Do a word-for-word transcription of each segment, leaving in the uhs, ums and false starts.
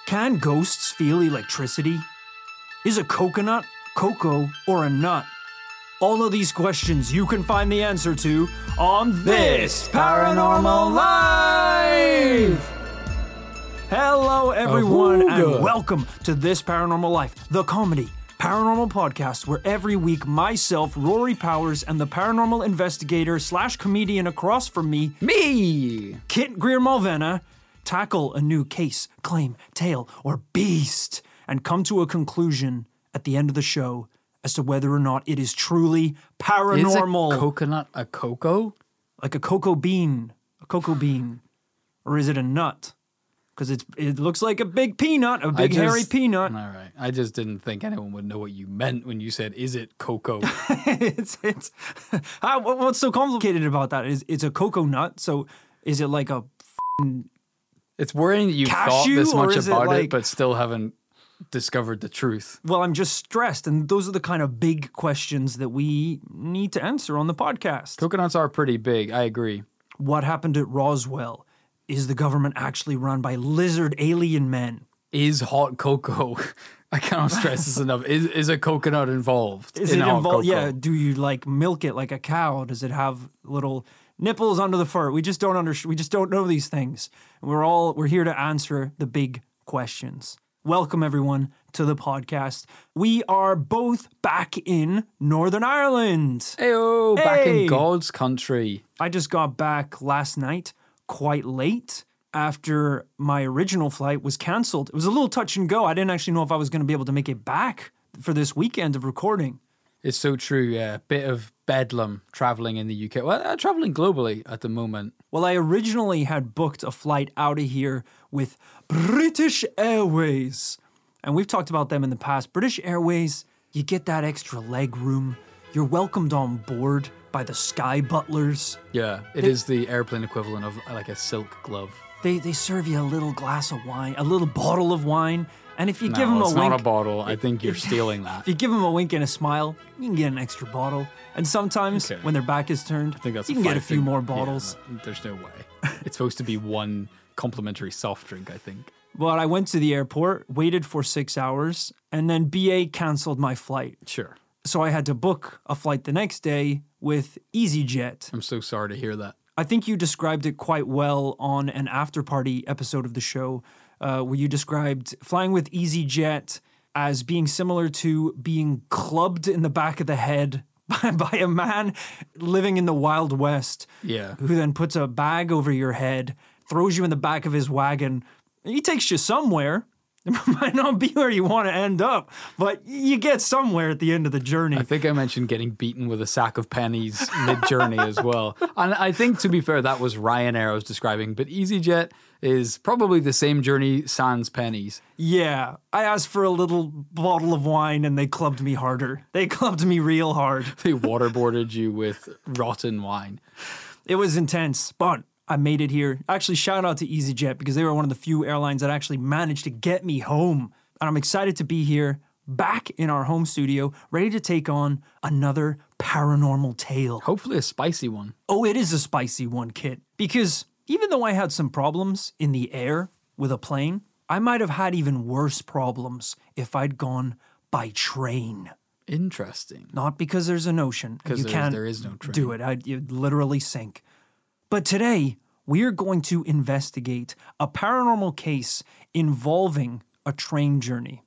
Can ghosts feel electricity? Is a coconut, cocoa, or a nut? All of these questions you can find the answer to on This Paranormal Life! Hello everyone Ahooga. and welcome to This Paranormal Life, the comedy paranormal podcast where every week myself, Rory Powers, and the paranormal investigator slash comedian across from me, Me! Kit Greer-Malvena, tackle a new case, claim, tale, or beast, and come to a conclusion at the end of the show as to whether or not it is truly paranormal. Is a coconut a cocoa? Like a cocoa bean. A cocoa bean. Or is it a nut? Because it's it looks like a big peanut, a big just, hairy peanut. All right. I just didn't think anyone would know what you meant when you said, is it cocoa? it's it's ah, what- what's so complicated about that is it's a cocoa nut. So is it like a f***ing It's worrying that you've thought Cashew, this or much is it about it, like- but still haven't discovered the truth. Well, I'm just stressed, and those are the kind of big questions that we need to answer on the podcast. Coconuts are pretty big. I agree. What happened at Roswell? Is the government actually run by lizard alien men? Is hot cocoa, I cannot stress this enough, is, is a coconut involved? Is in it hot involved? cocoa? Yeah. Do you like milk it like a cow? Does it have little nipples under the fur? We just don't under. We just don't know these things. We're all we're here to answer the big questions. Welcome everyone to the podcast. We are both back in Northern Ireland. Heyo, back Hey! in God's country. I just got back last night, quite late, after my original flight was canceled. It was a little touch and go. I didn't actually know if I was going to be able to make it back for this weekend of recording. It's so true, yeah. Bit of bedlam traveling in the U K. Well, uh, traveling globally at the moment. Well, I originally had booked a flight out of here with British Airways. And we've talked about them in the past. British Airways, you get that extra leg room. You're welcomed on board by the Sky Butlers. Yeah, it is the airplane equivalent of uh, like a silk glove. They they serve you a little glass of wine, a little bottle of wine. And if you give them No, a it's wink, not a bottle. I think you're stealing that. if you give them a wink and a smile, you can get an extra bottle. And sometimes Okay. when their back is turned, I think that's you a can get a five few thing. more Yeah, bottles. no, there's no way. It's supposed to be one complimentary soft drink, I think. But I went to the airport, waited for six hours, and then B A canceled my flight. Sure. So I had to book a flight the next day with EasyJet. I'm so sorry to hear that. I think you described it quite well on an after party episode of the show, uh, where you described flying with EasyJet as being similar to being clubbed in the back of the head by, by a man living in the Wild West, Yeah. who then puts a bag over your head, throws you in the back of his wagon. He takes you somewhere. It might not be where you want to end up, but you get somewhere at the end of the journey. I think I mentioned getting beaten with a sack of pennies mid-journey as well. And I think, to be fair, that was Ryanair I was describing, but EasyJet is probably the same journey sans pennies. Yeah, I asked for a little bottle of wine and they clubbed me harder. They clubbed me real hard. They waterboarded you with rotten wine. It was intense, but I made it here. Actually, shout out to EasyJet because they were one of the few airlines that actually managed to get me home. And I'm excited to be here, back in our home studio, ready to take on another paranormal tale. Hopefully a spicy one. Oh, it is a spicy one, Kit. Because even though I had some problems in the air with a plane, I might have had even worse problems if I'd gone by train. Interesting. Not because there's an ocean. and 'Cause you there's- can't there is no train. do it. I'd you'd literally sink. But today, we are going to investigate a paranormal case involving a train journey.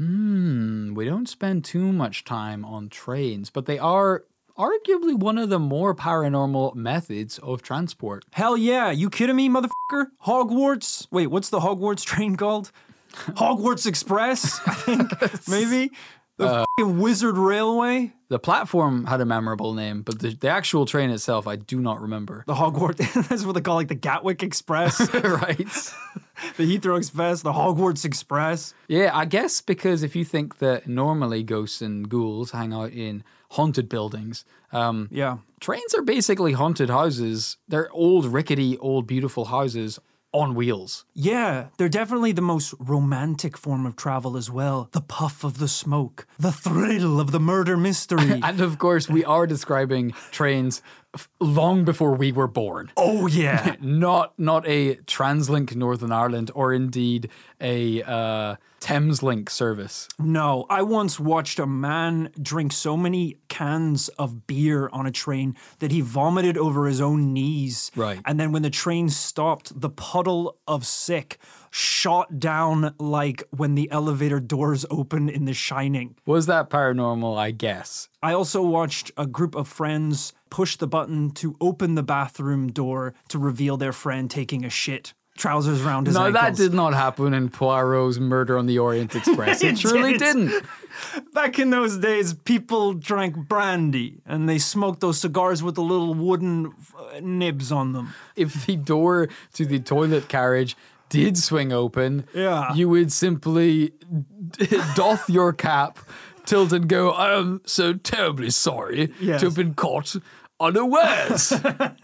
Hmm, we don't spend too much time on trains, but they are arguably one of the more paranormal methods of transport. Hell yeah, you kidding me, motherfucker? Hogwarts? Wait, what's the Hogwarts train called? Hogwarts Express, I think, maybe? The Uh, fucking Wizard Railway? The platform had a memorable name, but the, the actual train itself, I do not remember. The Hogwarts, that's what they call like the Gatwick Express, Right? the Heathrow Express, the Hogwarts Express. Yeah, I guess because if you think that normally ghosts and ghouls hang out in haunted buildings, um, Yeah. trains are basically haunted houses. They're old, rickety, old, beautiful houses on wheels. Yeah, they're definitely the most romantic form of travel as well. The puff of the smoke, the thrill of the murder mystery. And of course, we are describing trains f- long before we were born. Oh, yeah. Not not a TransLink Northern Ireland or indeed a uh, Thameslink service. No, I once watched a man drink so many cans of beer on a train that he vomited over his own knees. Right. And then when the train stopped, the puddle of sick shot down like when the elevator doors open in The Shining. Was that paranormal? I guess. I also watched a group of friends push the button to open the bathroom door to reveal their friend taking a shit. Trousers around his No, ankles. that did not happen in Poirot's Murder on the Orient Express. It, It truly did. didn't. Back in those days, people drank brandy and they smoked those cigars with the little wooden uh, nibs on them. If the door to the toilet carriage did swing open, Yeah. you would simply doff your cap, tilt and go, I am so terribly sorry Yes. to have been caught unawares.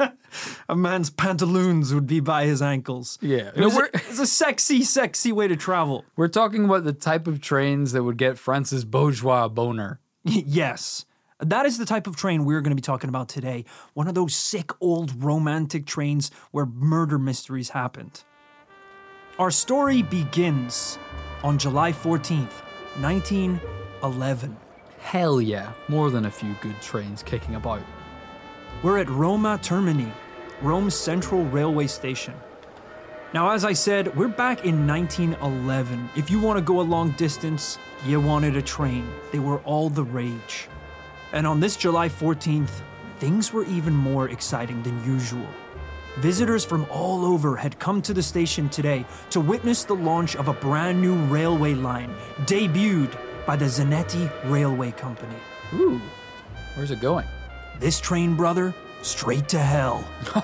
A man's pantaloons would be by his ankles. Yeah. It No, was, a, we're- it was a sexy, sexy way to travel. We're talking about the type of trains that would get Francis Bourgeois a boner. Yes. That is the type of train we're going to be talking about today. One of those sick old romantic trains where murder mysteries happened. Our story begins on July fourteenth, nineteen eleven. Hell yeah. More than a few good trains kicking about. We're at Roma Termini, Rome's central railway station. Now, as I said, we're back in nineteen eleven. If you want to go a long distance, you wanted a train. They were all the rage. And on this July fourteenth, things were even more exciting than usual. Visitors from all over had come to the station today to witness the launch of a brand new railway line, debuted by the Zanetti Railway Company. Ooh. Where's it going? This train, brother, straight to hell.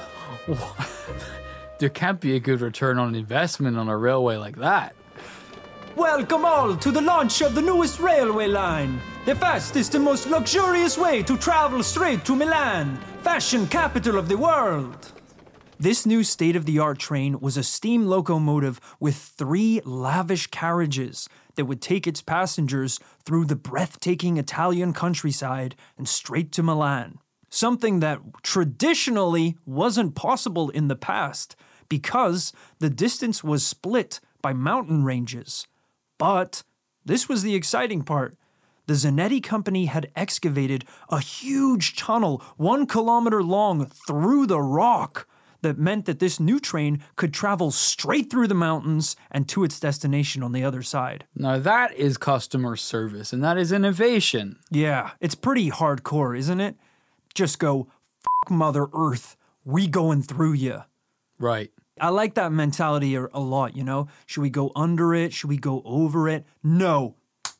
There can't be a good return on investment on a railway like that. Welcome all to the launch of the newest railway line, the fastest and most luxurious way to travel straight to Milan, fashion capital of the world. This new state-of-the-art train was a steam locomotive with three lavish carriages that would take its passengers through the breathtaking Italian countryside and straight to Milan. Something that traditionally wasn't possible in the past because the distance was split by mountain ranges. But this was the exciting part. The Zanetti Company had excavated a huge tunnel, one kilometer long, through the rock. That meant that this new train could travel straight through the mountains and to its destination on the other side. Now that is customer service and that is innovation. Yeah, it's pretty hardcore, isn't it? Just go, F Mother Earth, we going through ya. Right. I like that mentality a, a lot, you know? Should we go under it? Should we go over it? No.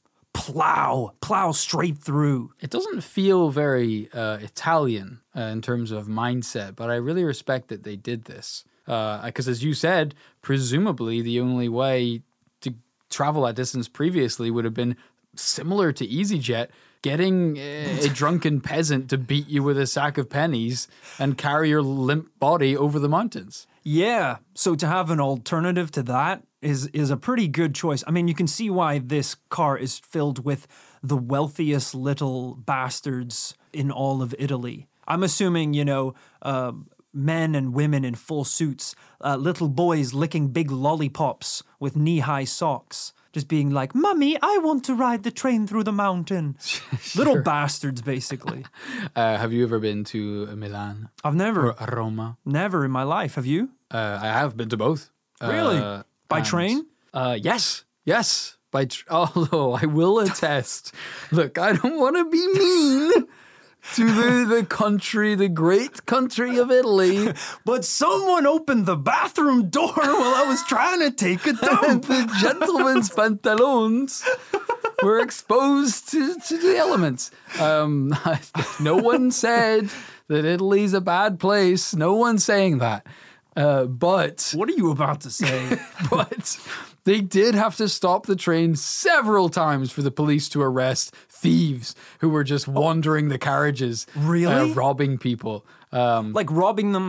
Plow. Plow straight through. It doesn't feel very uh, Italian uh, in terms of mindset, but I really respect that they did this. Because as you said, presumably the only way to travel that distance previously would have been similar to EasyJet, getting a, a drunken peasant to beat you with a sack of pennies and carry your limp body over the mountains. Yeah, so to have an alternative to that is is a pretty good choice. I mean, you can see why this car is filled with the wealthiest little bastards in all of Italy. I'm assuming, you know, uh, men and women in full suits, uh, little boys licking big lollipops with knee-high socks, just being like, "Mummy, I want to ride the train through the mountain." Sure. Little bastards, basically. Uh, have you ever been to Milan I've never, or Roma? never in my life. Have you? Uh, I have been to both. Really? Uh, By and, train? Uh, yes, yes. By tr- although I will attest. Look, I don't want to be mean to the, the country, the great country of Italy. But someone opened the bathroom door while I was trying to take a And dump. the gentleman's pantaloons were exposed to, to the elements. Um, no one said that Italy's a bad place. No one's saying that. Uh, but What are you about to say? but they did have to stop the train several times for the police to arrest thieves who were just wandering the carriages, Really? uh, robbing people. Um, Like robbing them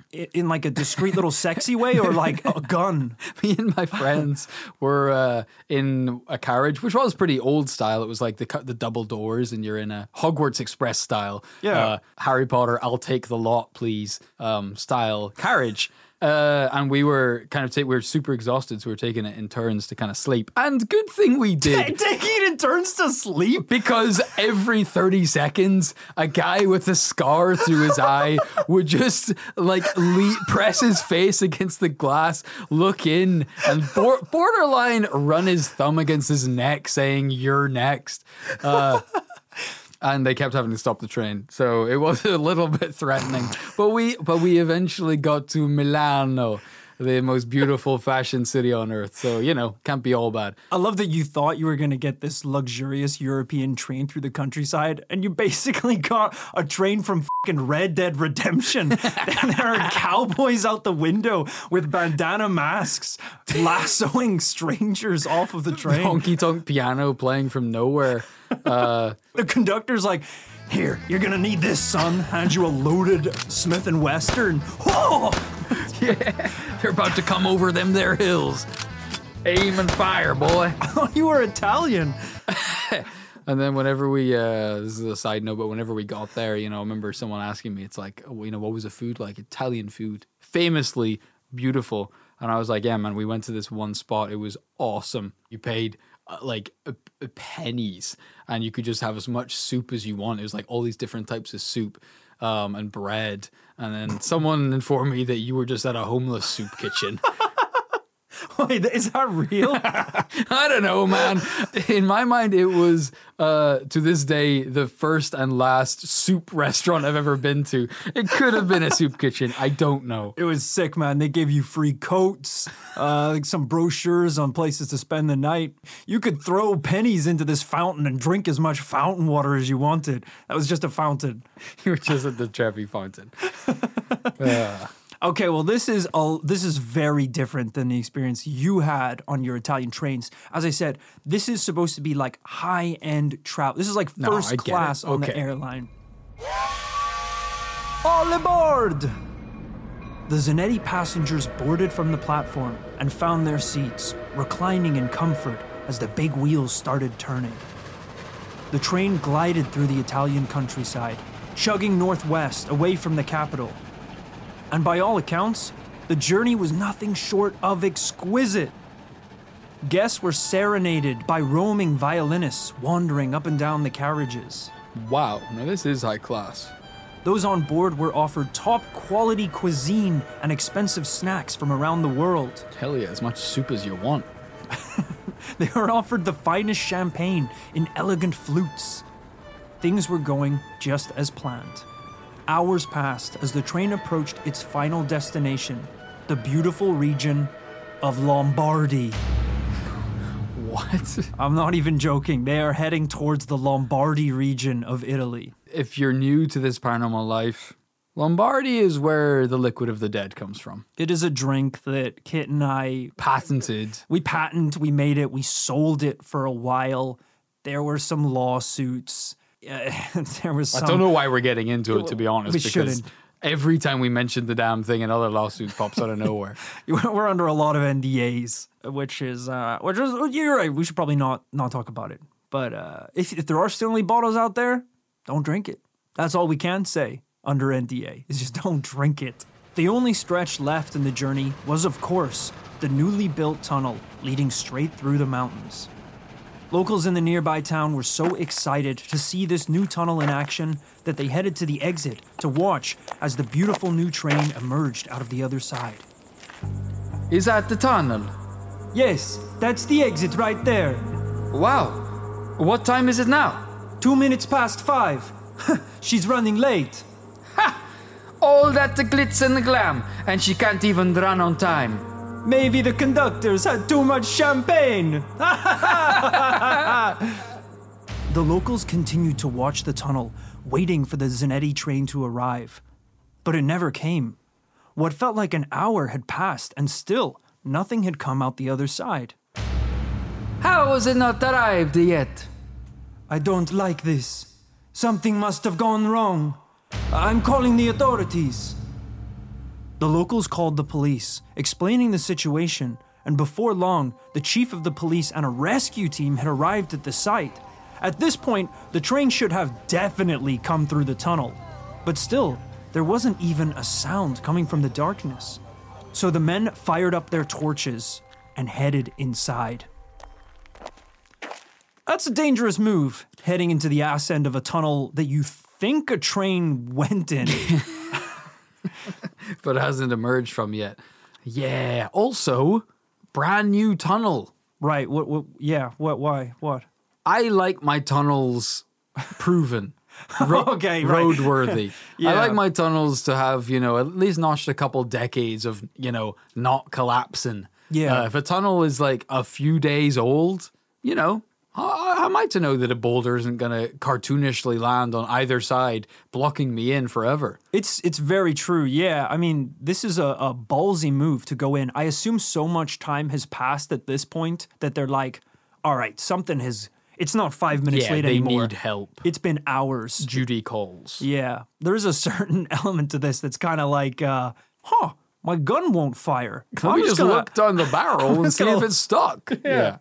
I- In like a discreet little sexy way or like a gun? Me and my friends were uh, in a carriage, which was pretty old style. It was like the cu- the double doors, and you're in a Hogwarts Express style, Yeah. uh, Harry Potter, I'll take the lot, please, um, style carriage. Uh, and we were kind of, ta- we were super exhausted, so we were taking it in turns to kind of sleep. And good thing we did. Taking it in turns to sleep? Because every thirty seconds, a guy with a scar through his eye would just like le- press his face against the glass, look in, and bor- borderline run his thumb against his neck, saying, "You're next." Uh, and they kept having to stop the train, so it was a little bit threatening. But we, but we eventually got to Milano, the most beautiful fashion city on earth. So, you know, can't be all bad. I love that you thought you were going to get this luxurious European train through the countryside, and you basically got a train from fucking Red Dead Redemption. And there are cowboys out the window with bandana masks lassoing strangers off of the train. Honky tonk piano playing from nowhere. Uh, The conductor's like, "Here, you're going to need this, son." Hands you a loaded Smith and Western. Oh! yeah, they're about to come over them there hills. Aim and fire, boy. Oh, you were Italian. And then whenever we, uh, this is a side note, but whenever we got there, you know, I remember someone asking me, it's like, oh, you know, what was the food like? Italian food. Famously beautiful. And I was like, yeah, man, we went to this one spot. It was awesome. You paid uh, like uh, uh, pennies and you could just have as much soup as you want. It was like all these different types of soup um, and bread. And then someone informed me that you were just at a homeless soup kitchen. Wait, is that real? I don't know, man. In my mind, it was, uh, to this day, the first and last soup restaurant I've ever been to. It could have been a soup kitchen. I don't know. It was sick, man. They gave you free coats, uh, like some brochures on places to spend the night. You could throw pennies into this fountain and drink as much fountain water as you wanted. That was just a fountain. You were just at the Trevi Fountain. Uh. Okay, well, this is a, this is very different than the experience you had on your Italian trains. As I said, this is supposed to be like high-end travel. This is like No, first I get class it. on Okay. the airline. All aboard! The Zanetti passengers boarded from the platform and found their seats, reclining in comfort as the big wheels started turning. The train glided through the Italian countryside, chugging northwest away from the capital. And by all accounts, the journey was nothing short of exquisite. Guests were serenaded by roaming violinists wandering up and down the carriages. Wow, now this is high class. Those on board were offered top quality cuisine and expensive snacks from around the world. Hell yeah, as much soup as you want. They were offered the finest champagne in elegant flutes. Things were going just as planned. Hours passed as the train approached its final destination, the beautiful region of Lombardy. What? I'm not even joking. They are heading towards the Lombardy region of Italy. If you're new to this paranormal life, Lombardy is where the liquid of the dead comes from. It is a drink that Kit and I Patented. we patented, we made it, we sold it for a while. There were some lawsuits. Uh, there was some, I don't know why we're getting into it, to be honest. We because shouldn't. every time we mention the damn thing, another lawsuit pops out of nowhere. We're under a lot of N D As, which is, uh, which is, you're right. We should probably not not talk about it. But uh, if if there are still any bottles out there, don't drink it. That's all we can say under N D A. Is just don't drink it. The only stretch left in the journey was, of course, the newly built tunnel leading straight through the mountains. Locals in the nearby town were so excited to see this new tunnel in action that they headed to the exit to watch as the beautiful new train emerged out of the other side. Is that the tunnel? Yes, that's the exit right there. Wow. What time is it now? Two minutes past five. She's running late. Ha! All that the glitz and the glam, and she can't even run on time. Maybe the conductors had too much champagne. The locals continued to watch the tunnel, waiting for the Zanetti train to arrive. But it never came. What felt like an hour had passed, and still, nothing had come out the other side. How has it not arrived yet? I don't like this. Something must have gone wrong. I'm calling the authorities. The locals called the police, explaining the situation, and before long, the chief of the police and a rescue team had arrived at the site. At this point, the train should have definitely come through the tunnel. But still, there wasn't even a sound coming from the darkness. So the men fired up their torches and headed inside. That's a dangerous move, heading into the ass end of a tunnel that you think a train went in. But hasn't emerged from yet. Yeah. Also, brand new tunnel. Right, what, what, yeah, what, why, what? I like my tunnels proven. Ro- Okay, right. roadworthy. Yeah. I like my tunnels to have, you know, at least notched a couple decades of, you know, not collapsing. Yeah. Uh, if a tunnel is like a few days old, you know, how, how am I to know that a boulder isn't going to cartoonishly land on either side, blocking me in forever? It's it's very true. Yeah, I mean, this is a, a ballsy move to go in. I assume so much time has passed at this point that they're like, all right, something has. It's not five minutes Yeah, late they anymore. need help. It's been hours. Duty calls. Yeah, there's a certain element to this that's kind of like, uh, huh, my gun won't fire. Let me just gonna- look down the barrel and just see gonna- if it's stuck. Yeah.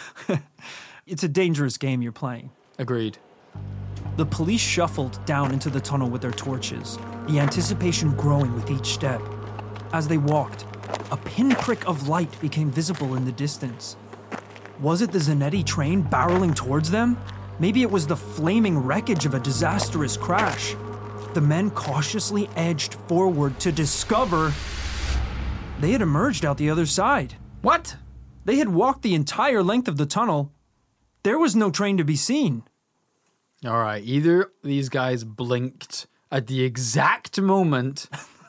It's a dangerous game you're playing. Agreed. The police shuffled down into the tunnel with their torches, the anticipation growing with each step. As they walked, a pinprick of light became visible in the distance. Was it the Zanetti train barreling towards them? Maybe it was the flaming wreckage of a disastrous crash. The men cautiously edged forward to discover they had emerged out the other side. What? They had walked the entire length of the tunnel. There was no train to be seen. All right. Either these guys blinked at the exact moment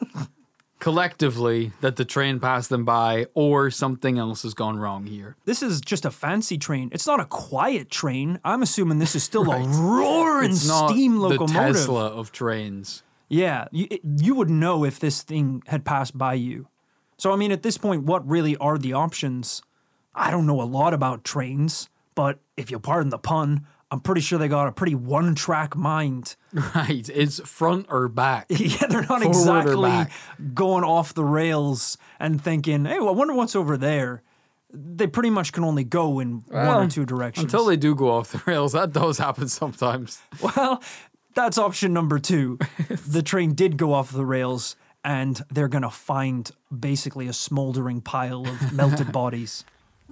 collectively that the train passed them by, or something else has gone wrong here. This is just a fancy train. It's not a quiet train. I'm assuming this is still a roaring It's not steam the locomotive. Tesla of trains. Yeah, you, it- you would know if this thing had passed by you. So, I mean, at this point, what really are the options? I don't know a lot about trains, but if you'll pardon the pun, I'm pretty sure they got a pretty one-track mind. Right. It's front or back. Yeah, they're not Forward or exactly back. going off the rails and thinking, hey, well, I wonder what's over there. They pretty much can only go in one or Well, two directions. Until they do go off the rails. That does happen sometimes. Well, that's option number two. The train did go off the rails, and they're going to find basically a smoldering pile of melted bodies.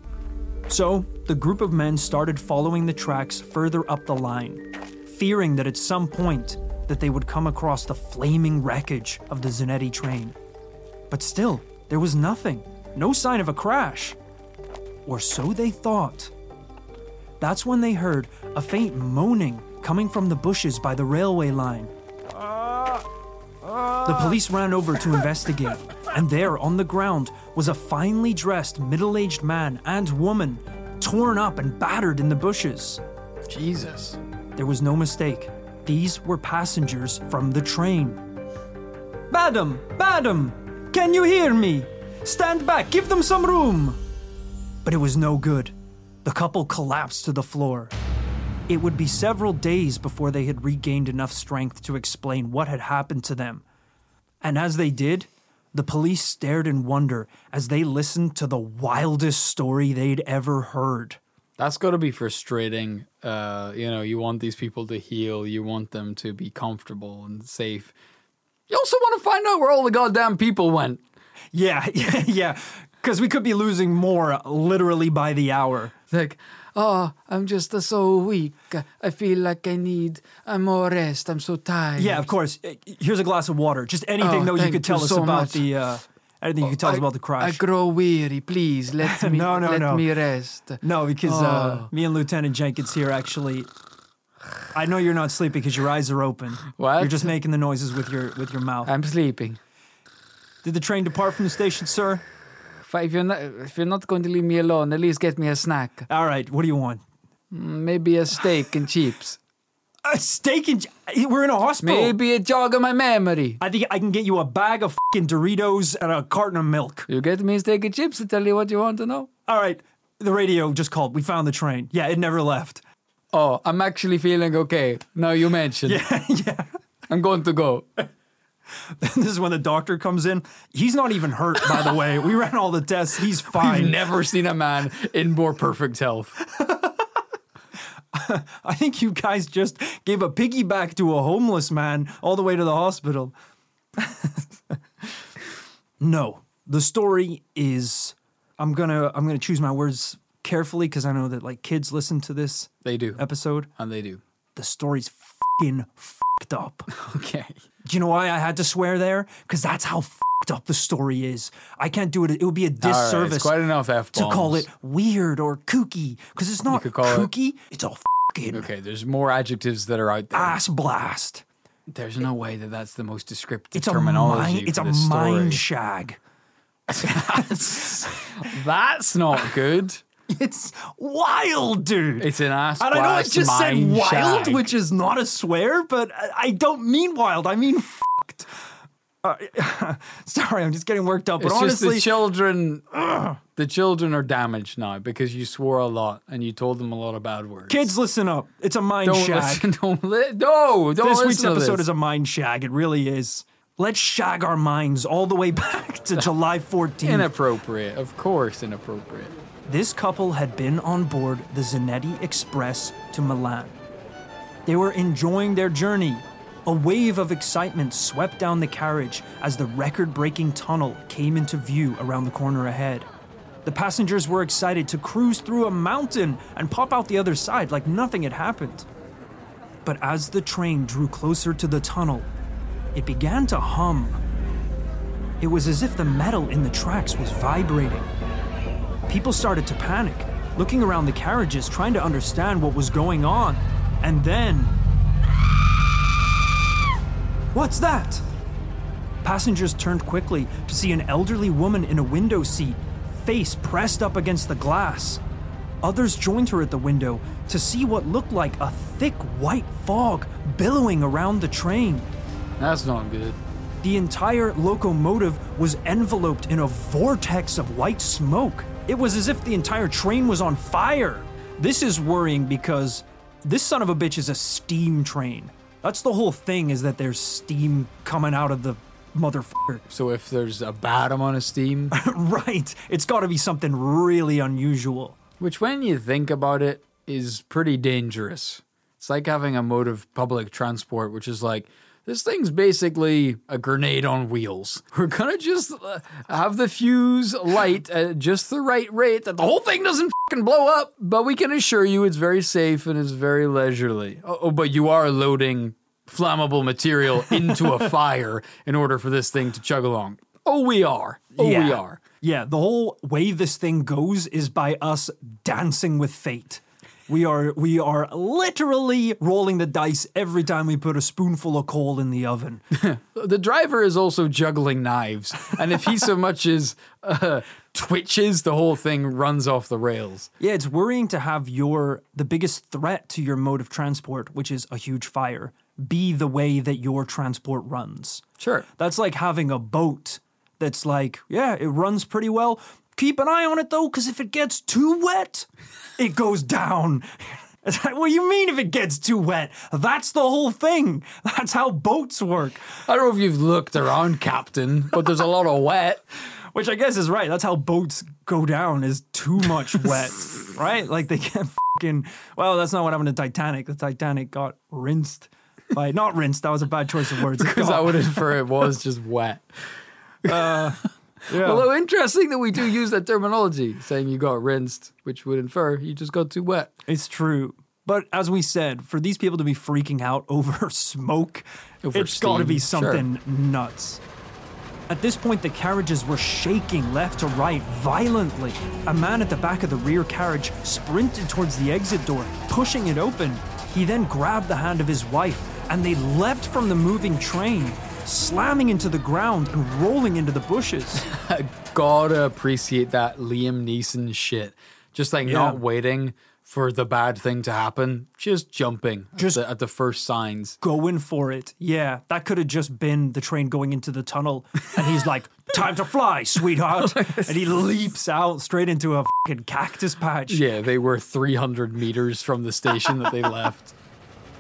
So, the group of men started following the tracks further up the line, fearing that at some point that they would come across the flaming wreckage of the Zanetti train. But still, there was nothing, no sign of a crash. Or so they thought. That's when they heard a faint moaning coming from the bushes by the railway line. The police ran over to investigate, and there on the ground was a finely dressed middle-aged man and woman, torn up and battered in the bushes. Jesus. There was no mistake. These were passengers from the train. Madam, madam, can you hear me? Stand back, give them some room. But it was no good. The couple collapsed to the floor. It would be several days before they had regained enough strength to explain what had happened to them. And as they did, the police stared in wonder as they listened to the wildest story they'd ever heard. That's got to be frustrating. Uh, you know, you want these people to heal. You want them to be comfortable and safe. You also want to find out where all the goddamn people went. Yeah, yeah, yeah. Because we could be losing more literally by the hour. It's like, oh, I'm just uh, so weak. I feel like I need uh, more rest. I'm so tired. Yeah, of course. Here's a glass of water. Just anything, Oh, though, you thank could tell you us so about much. the. Uh, anything you could tell us I- about the crash. I grow weary. Please let me No, no, let no. me rest. No, because uh, Oh. me and Lieutenant Jenkins here actually. I know you're not sleeping because your eyes are open. What? You're just making the noises with your with your mouth. I'm sleeping. Did the train depart from the station, sir? If you're not if you're not going to leave me alone, at least get me a snack. All right. What do you want? Maybe a steak and chips. A steak and we're in a hospital. Maybe a jog of my memory. I think I can get you a bag of fucking Doritos and a carton of milk. You get me a steak and chips to tell you what you want to know. All right. The radio just called. We found the train. Yeah, it never left. Oh, I'm actually feeling okay. Now you mentioned. Yeah, yeah. I'm going to go. This is when the doctor comes in. He's not even hurt, by the way. We ran all the tests. He's I've fine. never seen a man in more perfect health. I think you guys just gave a piggyback to a homeless man all the way to the hospital. No, the story is, I'm gonna I'm gonna choose my words carefully because I know that like kids listen to this They do. episode. And they do. The story's fucking fucked up. Okay. Do you know why I had to swear there? Because that's how fucked up the story is. I can't do it. It would be a All right, disservice it's quite enough F-bombs. to call it weird or kooky because it's not could call it- kooky. It's a fucking Okay, there's more adjectives that are out there. ass blast. There's no way that that's the most descriptive It's a terminology mind. It's for a this story. mind shag. That's not good. It's wild, dude. It's an ass And I know it blast just said mind wild, shag. which is not a swear, but I I don't mean wild. I mean fucked. Uh, sorry, I'm just getting worked up. But It's just honestly, the children. The children are damaged now because you swore a lot and you told them a lot of bad words. kids, listen up. It's a mind don't shag. listen. Don't li- no. Don't This listen week's to episode this. is a mind shag. It really is. Let's shag our minds all the way back to July fourteenth. Inappropriate. Of course, inappropriate. This couple had been on board the Zanetti Express to Milan. They were enjoying their journey. A wave of excitement swept down the carriage as the record-breaking tunnel came into view around the corner ahead. The passengers were excited to cruise through a mountain and pop out the other side like nothing had happened. But as the train drew closer to the tunnel, it began to hum. It was as if the metal in the tracks was vibrating. People started to panic, looking around the carriages, trying to understand what was going on. And then... What's that? Passengers turned quickly to see an elderly woman in a window seat, face pressed up against the glass. Others joined her at the window to see what looked like a thick white fog billowing around the train. That's not good. The entire locomotive was enveloped in a vortex of white smoke. It was as if the entire train was on fire. This is worrying because this son of a bitch is a steam train. That's the whole thing, is that there's steam coming out of the motherfucker. So if there's a bad amount of steam, Right. It's got to be something really unusual. which when you think about it is pretty dangerous. It's like having a mode of public transport, which is like, this thing's basically a grenade on wheels. We're gonna just uh, have the fuse light at just the right rate that the whole thing doesn't fucking blow up, but we can assure you it's very safe and it's very leisurely. Oh, oh, but you are loading flammable material into a fire in order for this thing to chug along. Oh, we are. Oh, yeah. we are. Yeah, the whole way this thing goes is by us dancing with fate. We are we are literally rolling the dice every time we put a spoonful of coal in the oven. The driver is also juggling knives, and if he so much as uh, twitches, the whole thing runs off the rails. Yeah, it's worrying to have your the biggest threat to your mode of transport, which is a huge fire, be the way that your transport runs. Sure. That's like having a boat that's like, yeah, it runs pretty well. Keep an eye on it though, because if it gets too wet, it goes down. It's like, what do you mean if it gets too wet? That's the whole thing. That's how boats work. I don't know if you've looked around, Captain, but there's a lot of wet. Which I guess is right. That's how boats go down, is too much wet, right? Like they get fucking, well, that's not what happened to Titanic. The Titanic got rinsed by, not rinsed, that was a bad choice of words. It Because got- I would infer it was just wet. yeah. Although interesting that we do use that terminology, saying you got rinsed, which would infer you just got too wet. It's true. But as we said, for these people to be freaking out over smoke, Over it's got to be steam, sure. something nuts. At this point, the carriages were shaking left to right violently. A man at the back of the rear carriage sprinted towards the exit door, pushing it open. He then grabbed the hand of his wife, and they leapt from the moving train, slamming into the ground and rolling into the bushes. Gotta appreciate that Liam Neeson shit. Just like Yeah. not waiting for the bad thing to happen, just jumping Just- at, the, at the first signs. Going for it. Yeah, that could have just been the train going into the tunnel. And he's like, time to fly, sweetheart. And he leaps out straight into a fucking cactus patch. Yeah, they were three hundred meters from the station that they left.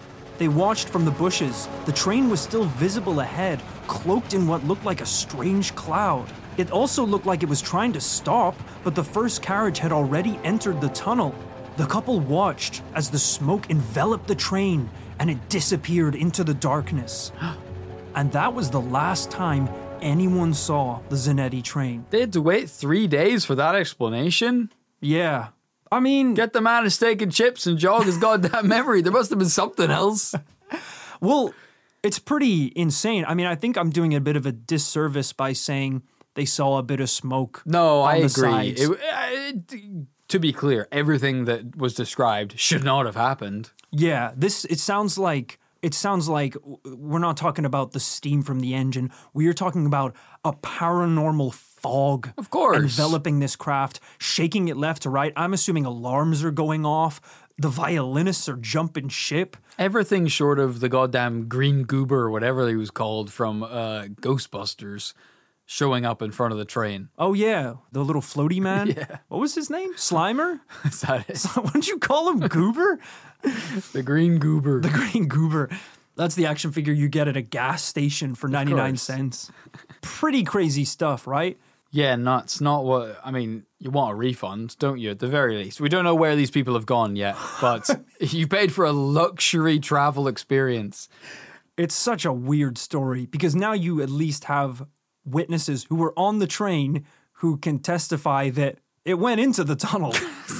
They watched from the bushes. The train was still visible ahead, cloaked in what looked like a strange cloud. It also looked like it was trying to stop, but the first carriage had already entered the tunnel. The couple watched as the smoke enveloped the train and it disappeared into the darkness. And that was the last time anyone saw the Zanetti train. They had to wait three days for that explanation? Yeah. I mean... Get the man a steak and chips and jog his goddamn memory. There must have been something else. Well, it's pretty insane. I mean, I think I'm doing a bit of a disservice by saying they saw a bit of smoke. No, on I the agree. sides. It, it, to be clear, everything that was described should not have happened. Yeah, this it sounds like it sounds like we're not talking about the steam from the engine. We are talking about a paranormal fog, Of course. enveloping this craft, shaking it left to right. I'm assuming alarms are going off. The violinists are jumping ship. Everything short of the goddamn green goober or whatever he was called from uh, Ghostbusters showing up in front of the train. Oh yeah, the little floaty man. Yeah. What was his name? Slimer? Is that it? What did you call him? Goober? The green goober. The green goober. That's the action figure you get at a gas station for ninety-nine cents. Pretty crazy stuff, right? Yeah, nuts. Not what, I mean, you want a refund, don't you, at the very least? We don't know where these people have gone yet, but you paid for a luxury travel experience. It's such a weird story because now you at least have witnesses who were on the train who can testify that it went into the tunnel.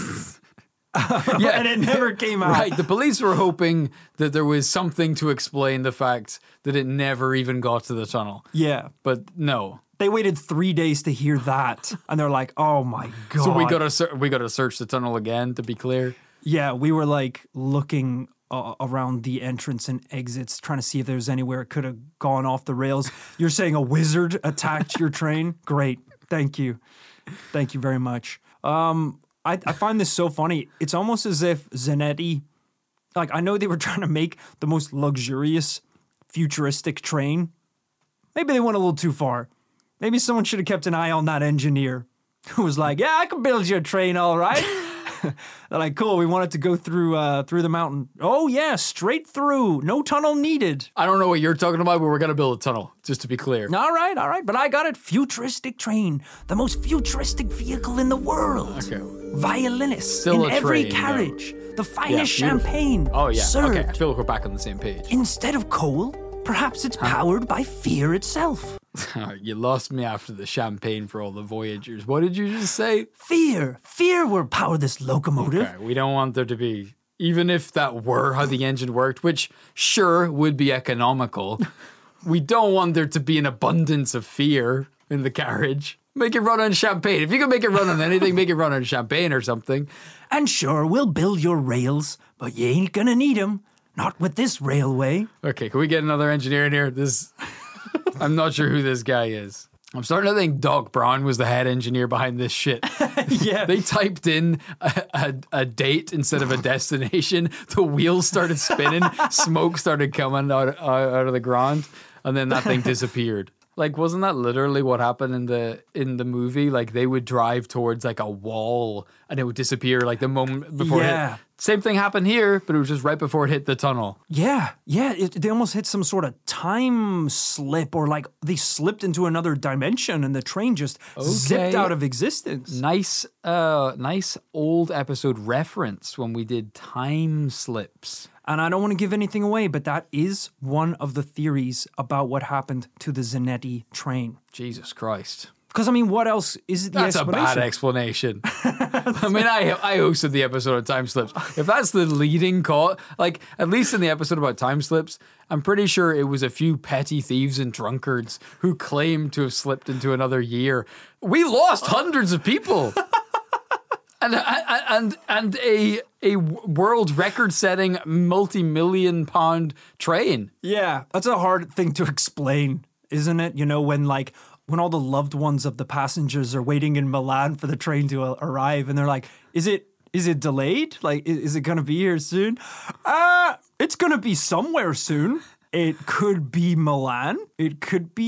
Yeah, and it never came out. Right, the police were hoping that there was something to explain the fact that it never even got to the tunnel. Yeah. But no. They waited three days to hear that. And they're like, oh my God. So we gotta ser- we gotta search the tunnel again, to be clear. Yeah, we were like looking uh, around the entrance and exits, trying to see if there was anywhere it could have gone off the rails. You're saying a wizard attacked your train? Great. Thank you. Thank you very much. Um, I, I find this so funny. It's almost as if Zanetti, like, I know they were trying to make the most luxurious, futuristic train. Maybe they went a little too far. Maybe someone should have kept an eye on that engineer who was like, yeah, I can build you a train, all right. They're like, cool, we want it to go through uh, through the mountain. Oh, yeah, straight through. No tunnel needed. I don't know what you're talking about, but we're gonna build a tunnel, just to be clear. All right, all right, but I got it. Futuristic train. The most futuristic vehicle in the world. Okay. Violinists Still in a every train, carriage. The finest beautiful. champagne. Oh, yeah. Served. Okay, I feel like we're back on the same page. Instead of coal, perhaps it's powered by fear itself. You lost me after the champagne for all the Voyagers. What did you just say? Fear. Fear will power this locomotive. Okay, we don't want there to be, even if that were how the engine worked, which sure would be economical, we don't want there to be an abundance of fear in the carriage. Make it run on champagne. If you can make it run on anything, make it run on champagne or something. And sure, we'll build your rails, but you ain't gonna need 'em. Not with this railway. Okay, can we get another engineer in here? This, I'm not sure who this guy is. I'm starting to think Doc Brown was the head engineer behind this shit. Yeah. They typed in a, a, a date instead of a destination. The wheels started spinning. Smoke started coming out, out, out of the ground. And then that thing disappeared. Like, wasn't that literally what happened in the in the movie? Like, they would drive towards like a wall and it would disappear like the moment before Yeah. it hit. Same thing happened here, but it was just right before it hit the tunnel. Yeah, yeah, it, they almost hit some sort of time slip, or like they slipped into another dimension and the train just zipped Okay. out of existence. Nice, uh, nice old episode reference when we did time slips. And I don't want to give anything away, but that is one of the theories about what happened to the Zanetti train. Jesus Christ. Because, I mean, what else is the That's a explanation? bad explanation. I mean, I I hosted the episode on time slips. If that's the leading cause, like, at least in the episode about time slips, I'm pretty sure it was a few petty thieves and drunkards who claimed to have slipped into another year. We lost hundreds of people. And and and a a world record-setting multi-million pound train. Yeah, that's a hard thing to explain, isn't it? You know, when like when all the loved ones of the passengers are waiting in Milan for the train to uh, arrive, and they're like, "Is it is it delayed? Like, is, is it going to be here soon? Uh, it's going to be somewhere soon. It could be Milan. It could be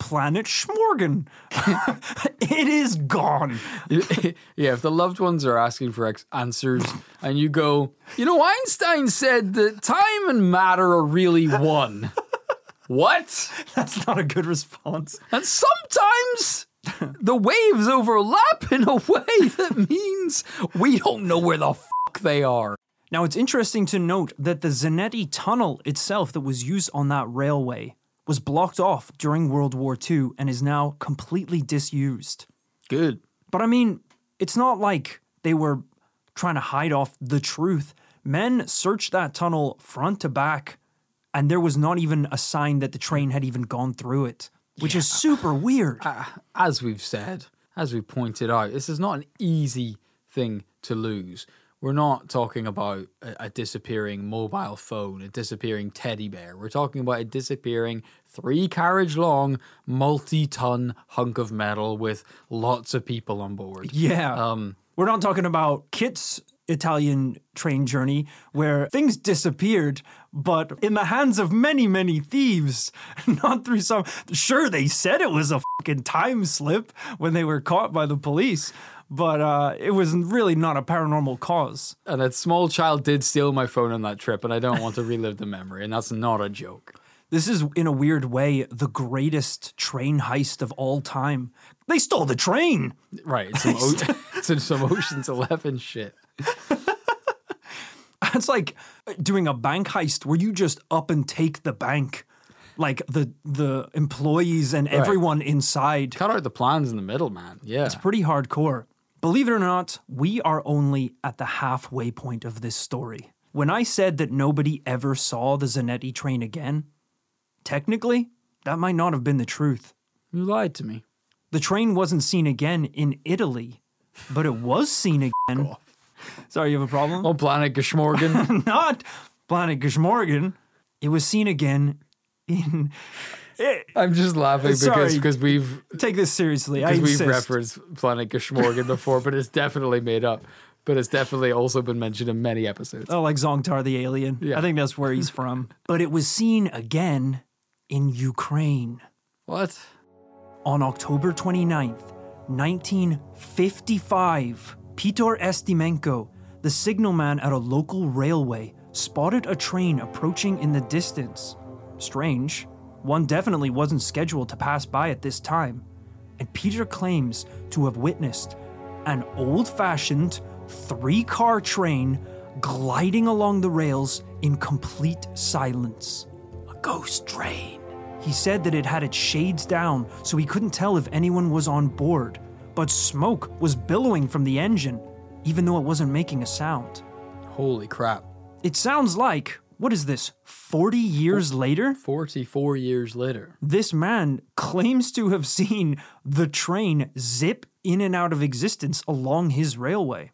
planet Schmorgan. It is gone. Yeah, if the loved ones are asking for ex- answers and you go, you know, Einstein said that time and matter are really one. What? That's not a good response. And sometimes the waves overlap in a way that means we don't know where the fuck they are. Now, it's interesting to note that the Zanetti tunnel itself that was used on that railway was blocked off during World War Two and is now completely disused. Good. But I mean, it's not like they were trying to hide off the truth. Men searched that tunnel front to back, and there was not even a sign that the train had even gone through it, which yeah. is super weird. Uh, as we've said, as we pointed out, this is not an easy thing to lose. We're not talking about a, a disappearing mobile phone, a disappearing teddy bear. We're talking about a disappearing three-carriage long, multi-ton hunk of metal with lots of people on board. Yeah. Um, We're not talking about Kit's Italian train journey where things disappeared, but in the hands of many, many thieves, not through some... Sure, they said it was a fucking time slip when they were caught by the police, but uh, it was really not a paranormal cause. And that small child did steal my phone on that trip, and I don't want to relive the memory, and that's not a joke. This is, in a weird way, the greatest train heist of all time. They stole the train! Right, it's some, o- it's some Ocean's Eleven shit. It's like doing a bank heist where you just up and take the bank. Like the the employees and everyone right. inside. Cut out the plans in the middle, man. Yeah. It's pretty hardcore. Believe it or not, we are only at the halfway point of this story. When I said that nobody ever saw the Zanetti train again, technically, that might not have been the truth. You lied to me. The train wasn't seen again in Italy, but it was seen again. Sorry, you have a problem? Oh, Planet Geschmorgen. Not Planet Geschmorgen. It was seen again in... It, I'm just laughing sorry, because because we've... Take this seriously, I Because we've insist. referenced Planet Geschmorgen before, but it's definitely made up. But it's definitely also been mentioned in many episodes. Oh, like Zongtar the alien. Yeah. I think that's where he's from. But it was seen again in Ukraine. What? On October twenty-ninth, nineteen fifty-five, Piotr Estimenko, the signalman at a local railway, spotted a train approaching in the distance. Strange. One definitely wasn't scheduled to pass by at this time. And Peter claims to have witnessed an old-fashioned three-car train gliding along the rails in complete silence. A ghost train. He said that it had its shades down, so he couldn't tell if anyone was on board, but smoke was billowing from the engine, even though it wasn't making a sound. Holy crap. It sounds like, what is this, forty years later? forty-four years later. This man claims to have seen the train zip in and out of existence along his railway.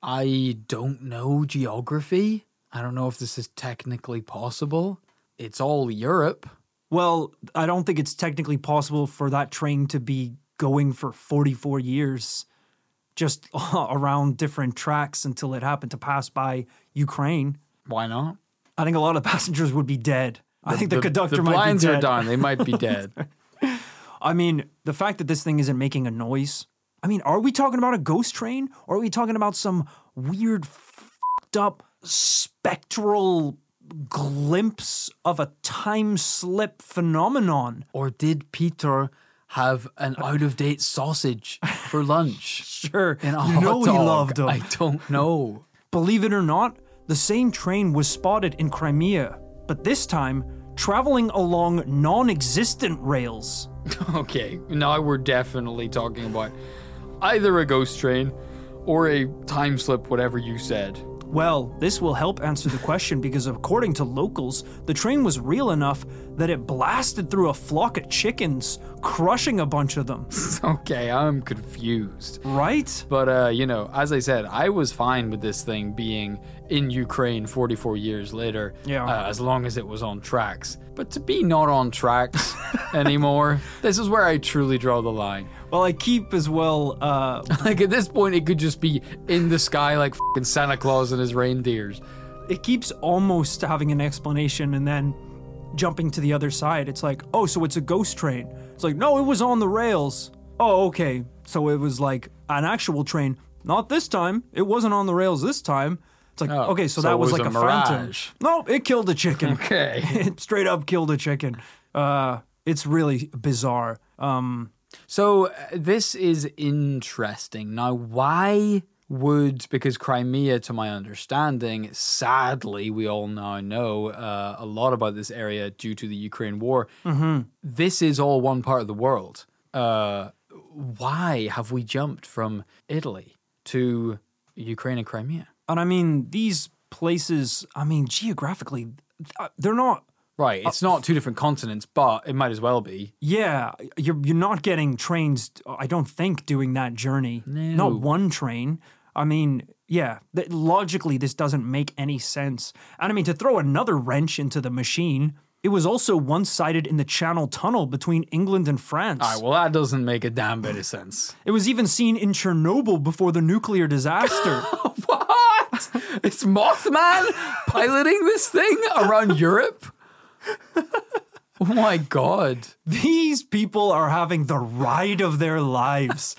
I don't know geography. I don't know if this is technically possible. It's all Europe. Well, I don't think it's technically possible for that train to be going for forty-four years just around different tracks until it happened to pass by Ukraine. Why not? I think a lot of passengers would be dead. I think the, the conductor the might be dead. blinds are down. They might be dead. I mean, the fact that this thing isn't making a noise. I mean, are we talking about a ghost train? Or are we talking about some weird, f***ed up, spectral glimpse of a time slip phenomenon? Or did Peter have an out-of-date sausage for lunch? Sure. In a you hot know dog? he loved them. I don't know. Believe it or not, the same train was spotted in Crimea, but this time traveling along non-existent rails. Okay, now we're definitely talking about either a ghost train or a time slip, whatever you said. Well, this will help answer the question because according to locals, the train was real enough that it blasted through a flock of chickens, crushing a bunch of them. Okay, I'm confused. Right? But, uh, you know, as I said, I was fine with this thing being in Ukraine forty-four years later, yeah. uh, as long as it was on tracks. But to be not on tracks anymore, this is where I truly draw the line. Well, I keep as well... Uh, like, at this point, it could just be in the sky like fucking Santa Claus and his reindeers. It keeps almost having an explanation and then jumping to the other side. It's like, oh, so it's a ghost train. It's like, no, it was on the rails. Oh, okay. So it was like an actual train. Not this time. It wasn't on the rails this time. It's like, Oh, okay, so, so that it was was like a a, phantom. mirage. No, it killed a chicken. Okay. It straight up killed a chicken. Uh, it's really bizarre. Um, So uh, this is interesting. Now, why would, because Crimea, to my understanding, sadly, we all now know uh, a lot about this area due to the Ukraine war. Mm-hmm. This is all one part of the world. Uh, why have we jumped from Italy to Ukraine and Crimea? and I mean, these places, I mean, geographically, uh, they're not. Right, it's not two different continents, but it might as well be. Yeah, you're you're not getting trains. I don't think doing that journey. No. Not one train. I mean, yeah. Th- logically, this doesn't make any sense. And I mean, to throw another wrench into the machine, it was also once sighted in the Channel Tunnel between England and France. All right, well, that doesn't make a damn bit of sense. It was even seen in Chernobyl before the nuclear disaster. What? It's Mothman piloting this thing around Europe? Oh my god. These people are having the ride of their lives.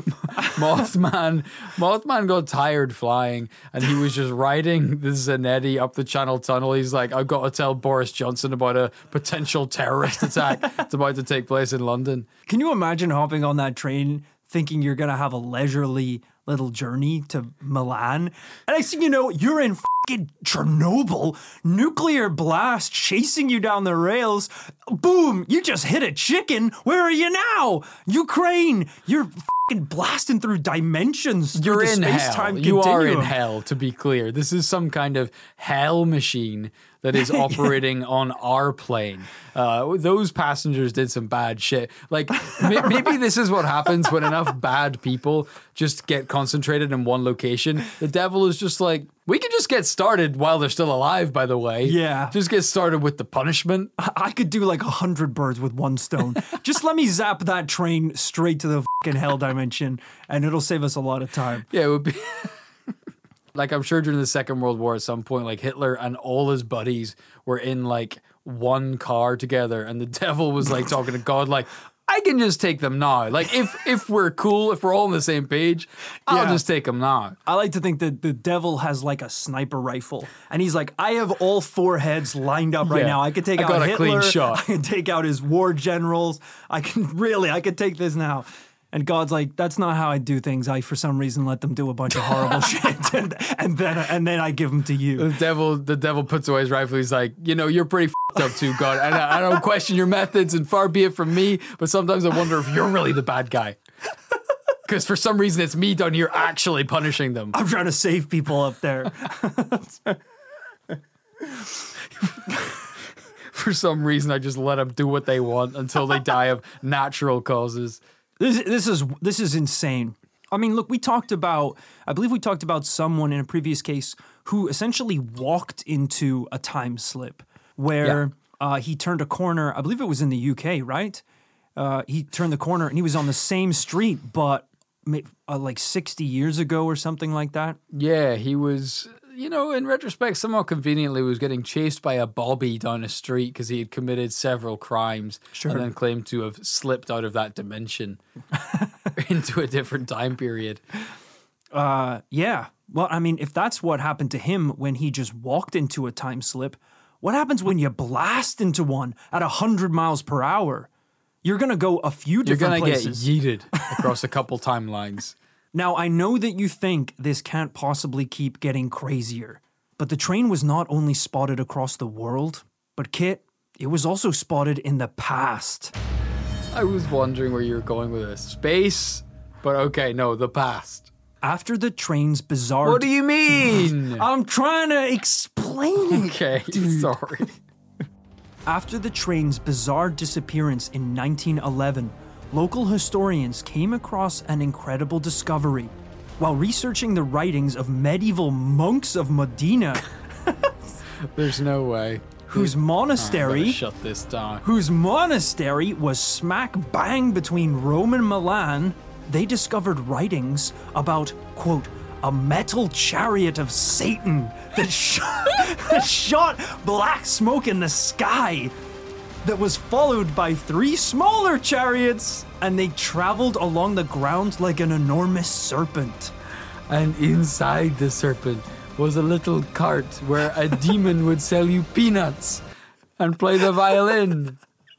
Mothman Mothman got tired flying and he was just riding the Zanetti up the Channel Tunnel. He's like, I've got to tell Boris Johnson about a potential terrorist attack that's about to take place in London. Can you imagine hopping on that train thinking you're going to have a leisurely little journey to Milan? And I see, you know, you're in fucking Chernobyl, nuclear blast chasing you down the rails. Boom, you just hit a chicken. Where are you now? Ukraine. You're fucking blasting through dimensions. Through You're the in space-time hell. You are in continuum. hell, to be clear. This is some kind of hell machine that is operating on our plane. Uh, those passengers did some bad shit. Like, may- maybe this is what happens when enough bad people just get concentrated in one location. The devil is just like, we can just get started while they're still alive, by the way. Yeah. Just get started with the punishment. I could do like a hundred birds with one stone. Just let me zap that train straight to the fucking hell dimension, and it'll save us a lot of time. Yeah, it would be... Like, I'm sure during the Second World War at some point, like, Hitler and all his buddies were in, like, one car together, and the devil was, like, talking to God, like, I can just take them now. Like, if if we're cool, if we're all on the same page, I'll Yeah. just take them now. I like to think that the devil has like a sniper rifle, and he's like, I have all four heads lined up right Yeah. now. I could take I out got a Hitler. clean shot. I can take out his war generals. I can really, I could take this now. And God's like, that's not how I do things. I, for some reason, let them do a bunch of horrible shit, and, and then and then I give them to you. The devil, the devil puts away his rifle. He's like, you know, you're pretty f***ed up too, God. And I, I don't question your methods, and far be it from me. But sometimes I wonder if you're really the bad guy. Because for some reason, it's me down here actually punishing them. I'm trying to save people up there. For some reason, I just let them do what they want until they die of natural causes. This this is this is insane. I mean, look, we talked about, I believe we talked about someone in a previous case who essentially walked into a time slip where uh, he turned a corner. I believe it was in the U K, right? Uh, he turned the corner and he was on the same street, but ma- uh, like sixty years ago or something like that. Yeah, he was, you know, in retrospect, somewhat conveniently was getting chased by a bobby down a street because he had committed several crimes Sure. and then claimed to have slipped out of that dimension into a different time period. Uh, yeah. Well, I mean, if that's what happened to him when he just walked into a time slip, what happens when you blast into one at one hundred miles per hour? You're going to go a few You're different going to get places. yeeted across a couple timelines. Now, I know that you think this can't possibly keep getting crazier, but the train was not only spotted across the world, but Kit, it was also spotted in the past. I was wondering where you were going with this. Space, but okay, no, the past. After the train's bizarre... What do you mean? I'm trying to explain it. Okay, sorry. After the train's bizarre disappearance in nineteen eleven, local historians came across an incredible discovery. While researching the writings of medieval monks of Modena, There's no way. whose I'm monastery... gonna shut this down. whose monastery was smack bang between Rome and Milan, they discovered writings about, quote, a metal chariot of Satan that shot, that shot black smoke in the sky. that was followed by three smaller chariots, and they traveled along the ground like an enormous serpent. And inside the serpent was a little cart where a demon would sell you peanuts and play the violin.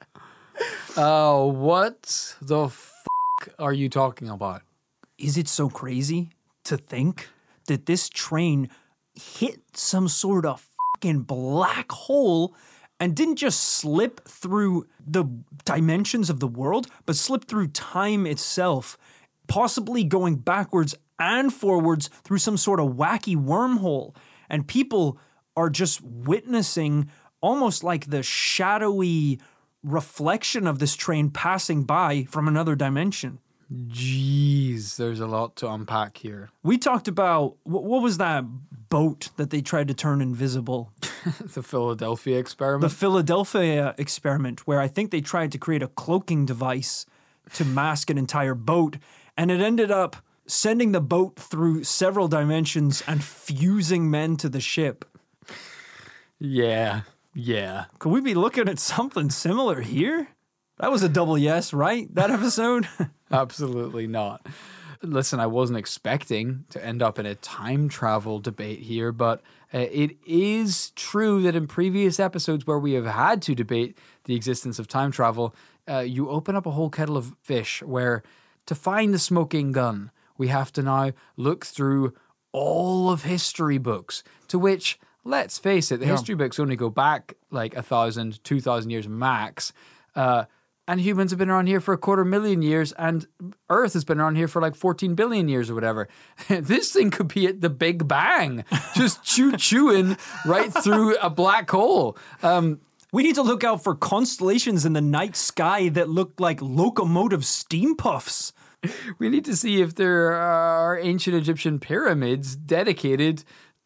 Oh, uh, what the fuck are you talking about? Is it so crazy to think that this train hit some sort of fucking black hole and didn't just slip through the dimensions of the world, but slipped through time itself, possibly going backwards and forwards through some sort of wacky wormhole? And people are just witnessing almost like the shadowy reflection of this train passing by from another dimension. Jeez, there's a lot to unpack here. We talked about, what was that boat that they tried to turn invisible? The Philadelphia experiment? The Philadelphia experiment, where I think they tried to create a cloaking device to mask an entire boat, and it ended up sending the boat through several dimensions and fusing men to the ship. Yeah, yeah. Could we be looking at something similar here? That was a double yes, right? That episode? Absolutely not. Listen, I wasn't expecting to end up in a time travel debate here, but uh, it is true that in previous episodes where we have had to debate the existence of time travel, uh, you open up a whole kettle of fish where to find the smoking gun, we have to now look through all of history books, to which, let's face it, the yeah. history books only go back like a thousand, two thousand years max. Uh, and humans have been around here for a quarter million years, and Earth has been around here for like fourteen billion years or whatever. This thing could be at the Big Bang, just choo-chooing right through a black hole. Um, we need to look out for constellations in the night sky that look like locomotive steam puffs. We need to see if there are ancient Egyptian pyramids dedicated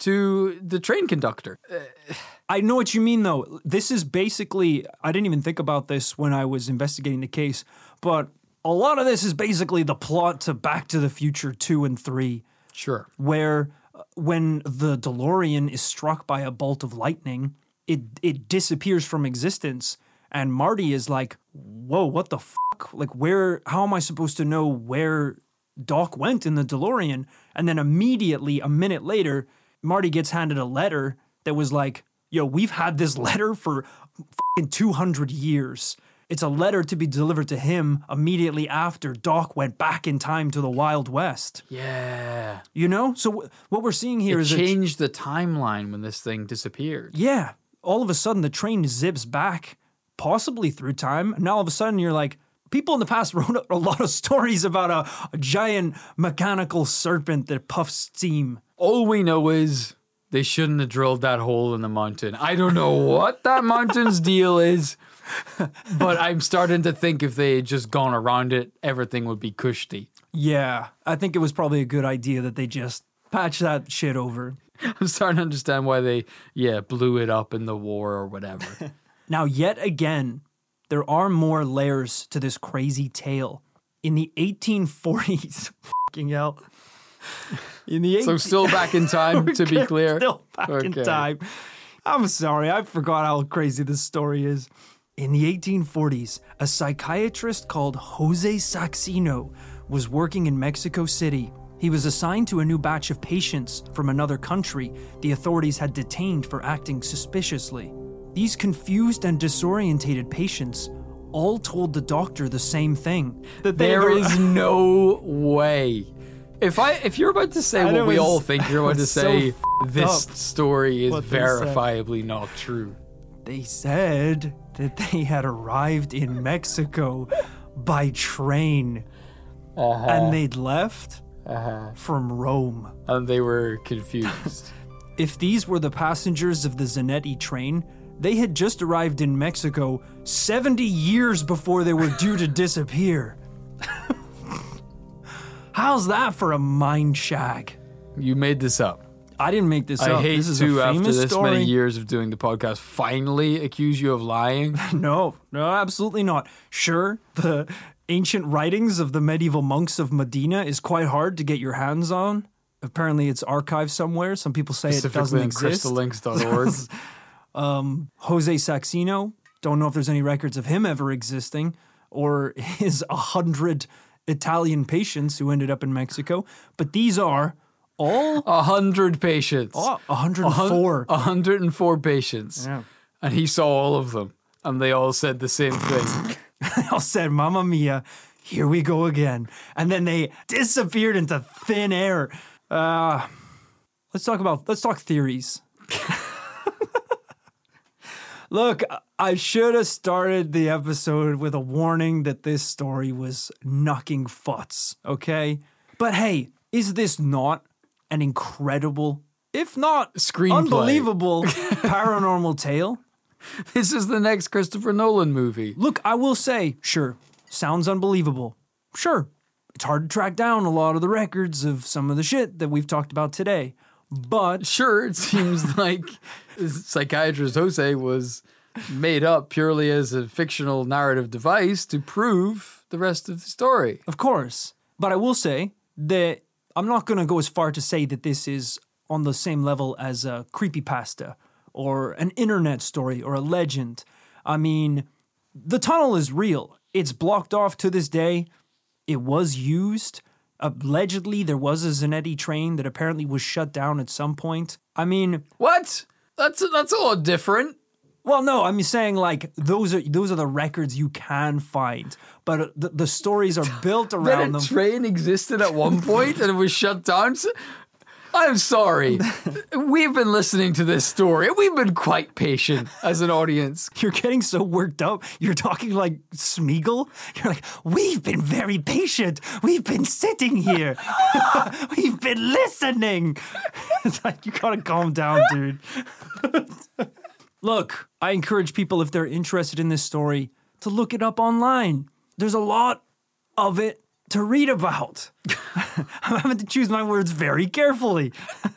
to the train conductor. Uh, I know what you mean, though. This is basically, I didn't even think about this when I was investigating the case, but a lot of this is basically the plot to Back to the Future two and three. Sure. Where uh, when the DeLorean is struck by a bolt of lightning, it it disappears from existence. And Marty is like, whoa, what the fuck? Like, where, how am I supposed to know where Doc went in the DeLorean? And then immediately, a minute later, Marty gets handed a letter that was like, yo, we've had this letter for fucking two hundred years. It's a letter to be delivered to him immediately after Doc went back in time to the Wild West. Yeah. You know? So w- what we're seeing here it is... It changed the timeline when this thing disappeared. Yeah. All of a sudden, the train zips back, possibly through time. And now all of a sudden, you're like, people in the past wrote a lot of stories about a, a giant mechanical serpent that puffs steam. All we know is they shouldn't have drilled that hole in the mountain. I don't know what that mountain's deal is, but I'm starting to think if they had just gone around it, everything would be cushy. Yeah, I think it was probably a good idea that they just patch that shit over. I'm starting to understand why they, yeah, blew it up in the war or whatever. Now, yet again, there are more layers to this crazy tale. In the eighteen forties, fucking hell. In the so still back in time, to be clear. Still back okay. in time. I'm sorry, I forgot how crazy this story is. In the eighteen forties, a psychiatrist called Jose Saxino was working in Mexico City. He was assigned to a new batch of patients from another country the authorities had detained for acting suspiciously. These confused and disorientated patients all told the doctor the same thing. That there is no way. If I if you're about to say what we all think you're about to say, so this story is verifiably said. not true. They said that they had arrived in Mexico by train. Uh-huh. And they'd left uh-huh. from Rome. And they were confused. If these were the passengers of the Zanetti train, they had just arrived in Mexico seventy years before they were due to disappear. How's that for a mind shag? You made this up. I didn't make this I up. hate this is to, a famous after this story. many years of doing the podcast, finally accuse you of lying. No, no, absolutely not. Sure, the ancient writings of the medieval monks of Medina is quite hard to get your hands on. Apparently, it's archived somewhere. Some people say it doesn't on exist. crystal links dot org. um, Jose Saxino Don't know if there's any records of him ever existing or his one hundred Italian patients who ended up in Mexico. But these are all... A hundred patients. Oh, one hundred four. A hundred and four patients. Yeah. And he saw all of them. And they all said the same thing. They all said, Mamma Mia, here we go again. And then they disappeared into thin air. Uh, let's talk about, let's talk theories. Look, I should have started the episode with a warning that this story was knocking futs, okay? But hey, is this not an incredible, if not Screenplay. unbelievable paranormal tale? This is the next Christopher Nolan movie. Look, I will say, sure, sounds unbelievable. Sure, it's hard to track down a lot of the records of some of the shit that we've talked about today. But Sure, it seems like psychiatrist Jose was made up purely as a fictional narrative device to prove the rest of the story. of course, but I will say that I'm not going to go as far to say that this is on the same level as a creepypasta or an internet story or a legend. I mean, the tunnel is real. It's blocked off to this day. It was used. Allegedly, there was a Zanetti train that apparently was shut down at some point. I mean, What? That's that's a lot different. well, no, I'm saying like those are those are the records you can find, but uh, the, the stories are built That around a them. train existed at one point and it was shut down. So- I'm sorry. We've been listening to this story. We've been quite patient as an audience. You're getting so worked up. You're talking like Smeagol. You're like, we've been very patient. We've been sitting here. We've been listening. It's like, you gotta calm down, dude. Look, I encourage people, if they're interested in this story, to look it up online. There's a lot of it to read about. I'm having to choose my words very carefully.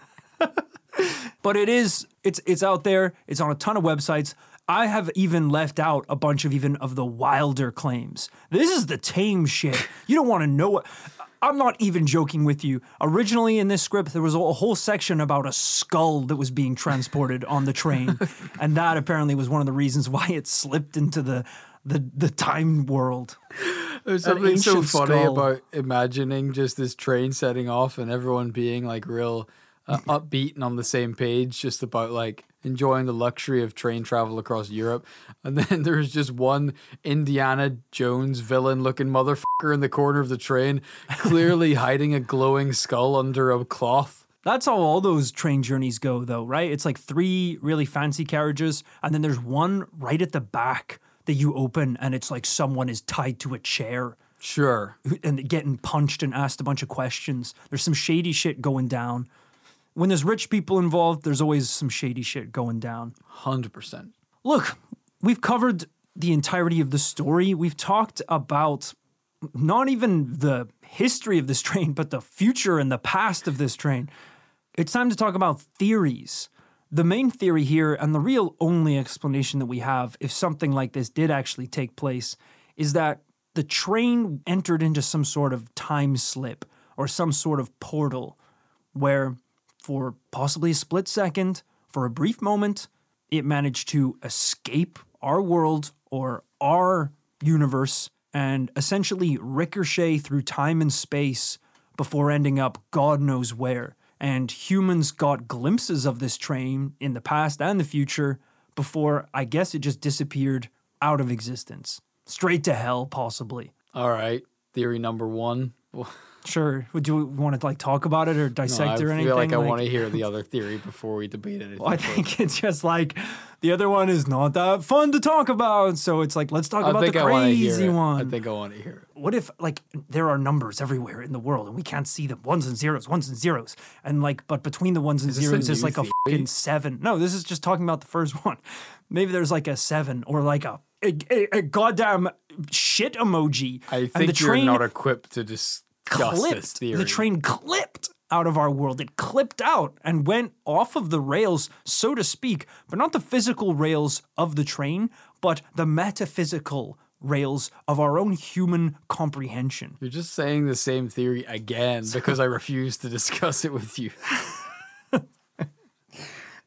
But it is, it's it's out there. It's on a ton of websites. I have even left out a bunch of even of the wilder claims. This is the tame shit. You don't want to know what. I'm not even joking with you. Originally in this script, there was a whole section about a skull that was being transported on the train. And that apparently was one of the reasons why it slipped into the the, the time world. There's An something so ancient funny skull. about imagining just this train setting off and everyone being like real uh, upbeat and on the same page, just about like enjoying the luxury of train travel across Europe. And then there's just one Indiana Jones villain looking motherfucker in the corner of the train, clearly hiding a glowing skull under a cloth. That's how all those train journeys go, though, right? It's like three really fancy carriages, and then there's one right at the back that you open, and it's like someone is tied to a chair Sure. and getting punched and asked a bunch of questions. There's some shady shit going down. When there's rich people involved, there's always some shady shit going down. one hundred percent. Look, we've covered the entirety of the story. We've talked about not even the history of this train, but the future and the past of this train. It's time to talk about theories. The main theory here, and the real only explanation that we have if something like this did actually take place, is that the train entered into some sort of time slip or some sort of portal where, for possibly a split second, for a brief moment, it managed to escape our world or our universe and essentially ricochet through time and space before ending up God knows where. And humans got glimpses of this train in the past and the future before, I guess, it just disappeared out of existence. Straight to hell, possibly. All right. Theory number one. Well, Sure. Would you want to like talk about it or no, dissect I or anything? feel like I want to hear the other theory before we debate anything. Well, I think it's just like the other one is not that fun to talk about. So it's like, let's talk I about think the I want to hear crazy it. one. I think I want to hear it. What if like there are numbers everywhere in the world and we can't see them, ones and zeros, ones and zeros, and like, but between the ones and Is this a zeros is new like a theory? fucking seven. No, this is just talking about the first one. Maybe there's like a seven or like a a, a, a goddamn shit emoji. I and think the you're train not equipped to discuss this clipped. theory. The train clipped out of our world. It clipped out and went off of the rails, so to speak, but not the physical rails of the train, but the metaphysical rails of our own human comprehension. You're just saying the same theory again because I refuse to discuss it with you.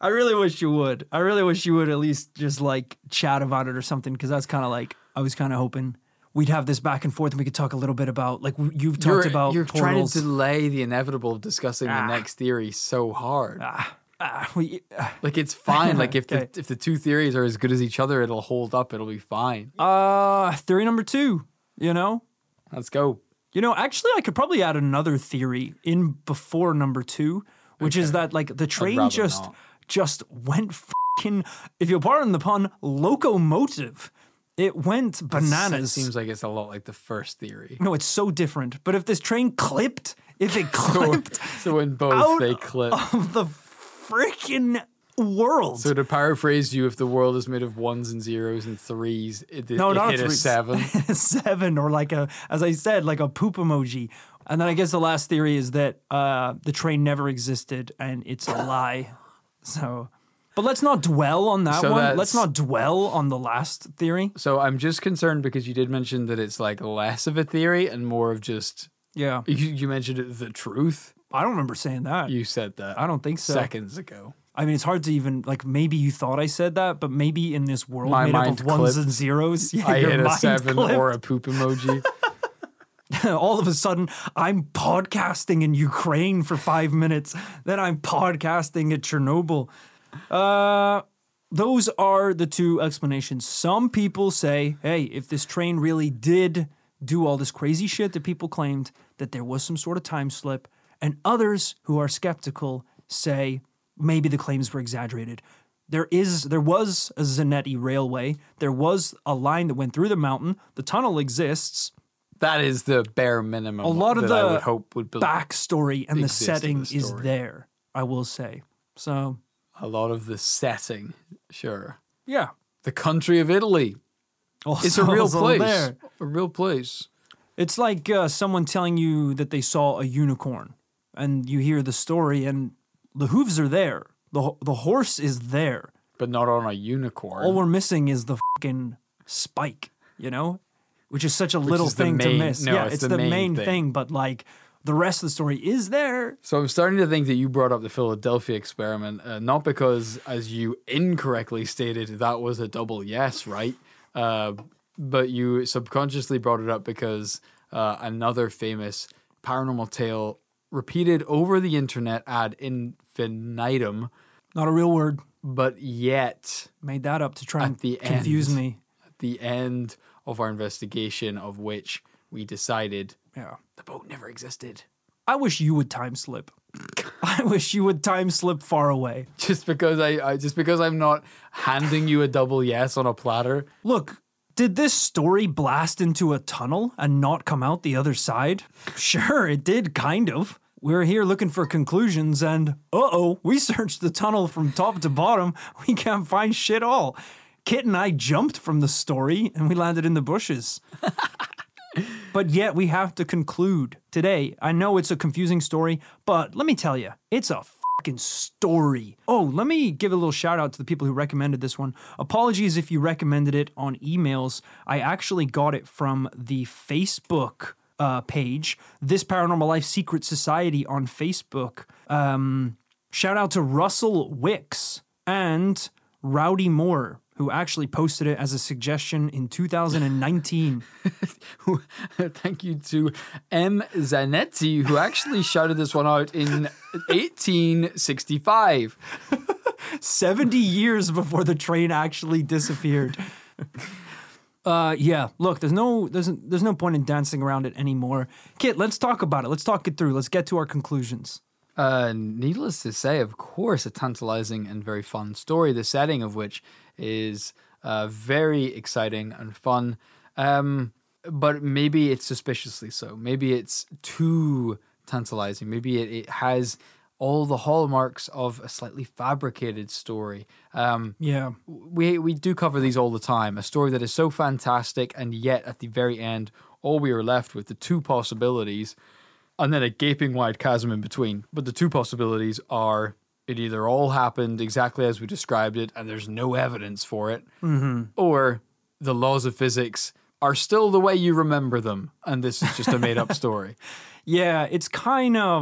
I really wish you would. I really wish you would at least just like chat about it or something, because that's kind of like, I was kind of hoping we'd have this back and forth and we could talk a little bit about, like you've talked You're, about you're trying portals. to delay the inevitable of discussing Ah. the next theory so hard. Ah, ah, we, ah. Like it's fine. Like if Okay. the if the two theories are as good as each other, it'll hold up. It'll be fine. Uh, theory number two, you know? Let's go. You know, actually, I could probably add another theory in before number two, which is that like the train rather just not. just went fucking, if you'll pardon the pun, locomotive. It went It bananas. seems like it's a lot like the first theory. No, it's so different. But if this train clipped, if it So, clipped so in both out they clip. of the freaking world. So to paraphrase you, if the world is made of ones and zeros and threes, it, it, No, it not hit a three. seven. Seven, or like a, as I said, like a poop emoji. And then I guess the last theory is that uh, the train never existed and it's a lie. So, but let's not dwell on that So one. that's- Let's not dwell on the last theory. So I'm just concerned because you did mention that it's like less of a theory and more of just Yeah, you, you mentioned it, the truth. I don't remember saying that. You said that. I don't think so. Seconds ago. I mean, it's hard to even like. Maybe you thought I said that, but maybe in this world My made up mind of ones clipped. and zeros, yeah, I your hit a mind seven clipped. or a poop emoji. All of a sudden, I'm podcasting in Ukraine for five minutes. Then I'm podcasting at Chernobyl. Uh, those are the two explanations. Some people say, hey, if this train really did do all this crazy shit that people claimed, that there was some sort of time slip. And others who are skeptical say maybe the claims were exaggerated. There is, there was a Zanetti railway. There was a line that went through the mountain. The tunnel exists. That is the bare minimum. A lot of that I the would hope would be backstory and the exist in the setting is story. there, I will say. So, a lot of the setting. Sure. yeah. The country of Italy. Also, It's a real also place. there. A real place. It's like uh, someone telling you that they saw a unicorn, and you hear the story, and the hooves are there. The, the horse is there. But not on a unicorn. All we're missing is the fucking spike, you know? Which is such a little is the thing main- to miss. no, yeah, it's it's, the the, main main, thing. thing. But like the rest of the story is there. So I'm starting to think that you brought up the Philadelphia experiment, uh, not because, as you incorrectly stated, that was a double yes, right? Uh, but you subconsciously brought it up because uh, another famous paranormal tale repeated over the internet ad infinitum, Not a real word. but yet Made that up to try At and the confuse end. me. at the end of our investigation, of which we decided Yeah. the boat never existed. I wish you would time slip. I wish you would time slip far away. Just because I, I just because I'm not handing you a double yes on a platter. Look, did this story blast into a tunnel and not come out the other side? Sure, it did, kind of. We're here looking for conclusions, and uh-oh, we searched the tunnel from top to bottom. We can't find shit all. Kit and I jumped from the story, and we landed in the bushes. But yet we have to conclude today. I know it's a confusing story, but let me tell you, it's a fucking story. Oh, let me give a little shout out to the people who recommended this one. Apologies if you recommended it on emails. I actually got it from the Facebook uh, page, This Paranormal Life Secret Society on Facebook. Um, shout out to Russell Wicks and Rowdy Moore, who actually posted it as a suggestion in two thousand nineteen. Thank you to M. Zanetti, who actually shouted this one out in eighteen sixty-five. seventy years before the train actually disappeared. Uh, yeah, look, there's no there's there's no point in dancing around it anymore. Kit, let's talk about it. Let's talk it through. Let's get to our conclusions. Uh, needless to say, of course, a tantalizing and very fun story, the setting of which is uh, very exciting and fun. Um, but maybe it's suspiciously so. Maybe it's too tantalizing. Maybe it, it has all the hallmarks of a slightly fabricated story. Um, Yeah. we we do cover these all the time. A story that is so fantastic, and yet at the very end, all we are left with the two possibilities, and then a gaping wide chasm in between. But the two possibilities are it either all happened exactly as we described it, and there's no evidence for it, Mm-hmm. or the laws of physics are still the way you remember them, and this is just a made up story. Yeah, it's kind of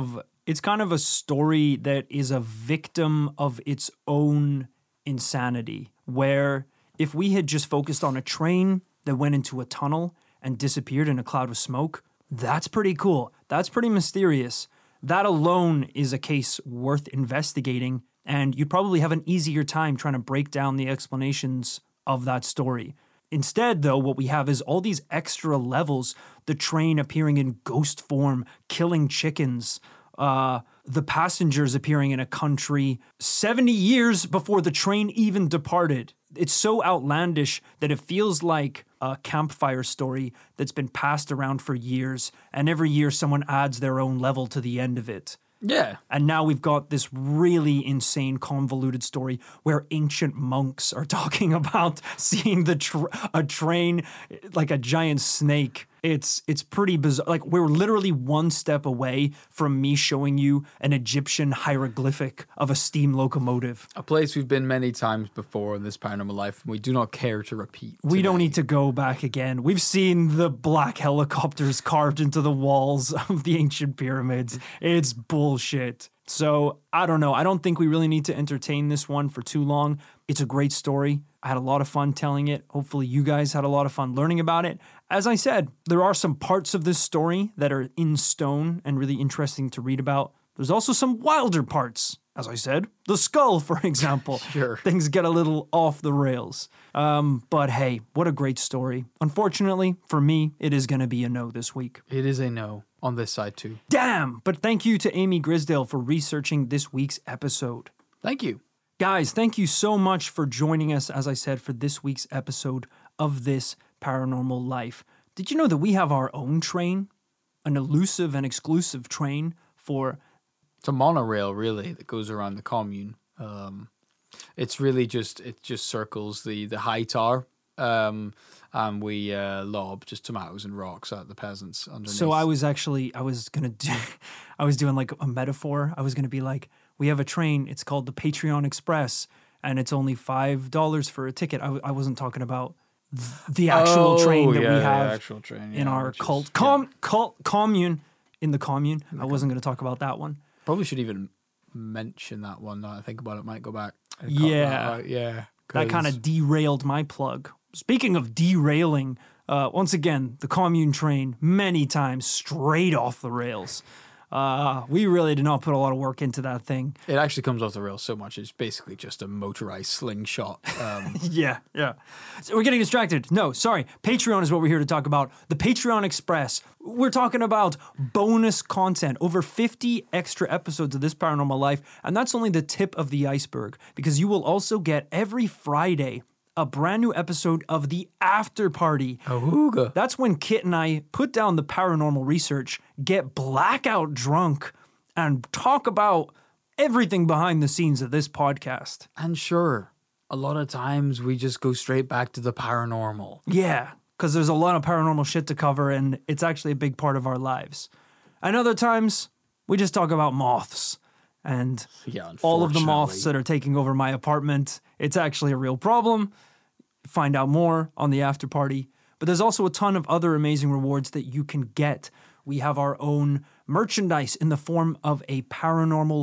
It's kind of a story that is a victim of its own insanity, where if we had just focused on a train that went into a tunnel and disappeared in a cloud of smoke, that's pretty cool. That's pretty mysterious. That alone is a case worth investigating, and you'd probably have an easier time trying to break down the explanations of that story. Instead, though, what we have is all these extra levels, the train appearing in ghost form, killing chickens, uh, the passengers appearing in a country seventy years before the train even departed. It's so outlandish that it feels like a campfire story that's been passed around for years, and every year someone adds their own level to the end of it. Yeah. And now we've got this really insane, convoluted story where ancient monks are talking about seeing the tr- a train like a giant snake. It's it's pretty bizarre. Like, we're literally one step away from me showing you an Egyptian hieroglyphic of a steam locomotive. A place we've been many times before in this Paranormal Life, and we do not care to repeat. We today. don't need to go back again. We've seen the black helicopters carved into the walls of the ancient pyramids. It's bullshit. So, I don't know. I don't think we really need to entertain this one for too long. It's a great story. I had a lot of fun telling it. Hopefully you guys had a lot of fun learning about it. As I said, there are some parts of this story that are in stone and really interesting to read about. There's also some wilder parts. As I said, the skull, for example. Sure. Things get a little off the rails. Um, but hey, what a great story. Unfortunately, for me, it is going to be a no this week. It is a no on this side too. Damn! But thank you to Amy Grisdale for researching this week's episode. Thank you. Guys, thank you so much for joining us, as I said, for this week's episode of This Paranormal Life. Did you know that we have our own train? An elusive and exclusive train for... It's a monorail, really, that goes around the commune. Um, it's really just, it just circles the, the high tower. Um, and we uh, lob just tomatoes and rocks at the peasants underneath. So I was actually, I was going to do, I was doing like a metaphor. I was going to be like, we have a train, it's called the Patreon Express, and it's only five dollars for a ticket. I, w- I wasn't talking about th- the actual oh, train that yeah, we have yeah, actual train, yeah, in our which is- cult, yeah. com, cult commune, in the commune. I wasn't going to talk about that one. Probably should even mention that one now I think about it. Might go back. and cut Yeah. that out, yeah. That kind 'cause- of derailed my plug. Speaking of derailing, uh, once again, the commune train, many times straight off the rails. Uh, we really did not put a lot of work into that thing. It actually comes off the rails so much. It's basically just a motorized slingshot. Um, Yeah, yeah. So we're getting distracted. No, sorry. Patreon is what we're here to talk about. The Patreon Express. We're talking about bonus content. Over fifty extra episodes of This Paranormal Life. And that's only the tip of the iceberg, because you will also get every Friday a brand new episode of The After Party. Ahooga. That's when Kit and I put down the paranormal research, get blackout drunk, and talk about everything behind the scenes of this podcast. And sure, a lot of times we just go straight back to the paranormal. Yeah, because there's a lot of paranormal shit to cover, and it's actually a big part of our lives. And other times, we just talk about moths. And Yeah, all of the moths unfortunately. that are taking over my apartment, it's actually a real problem. Find out more on the after party. But there's also a ton of other amazing rewards that you can get. We have our own merchandise in the form of a paranormal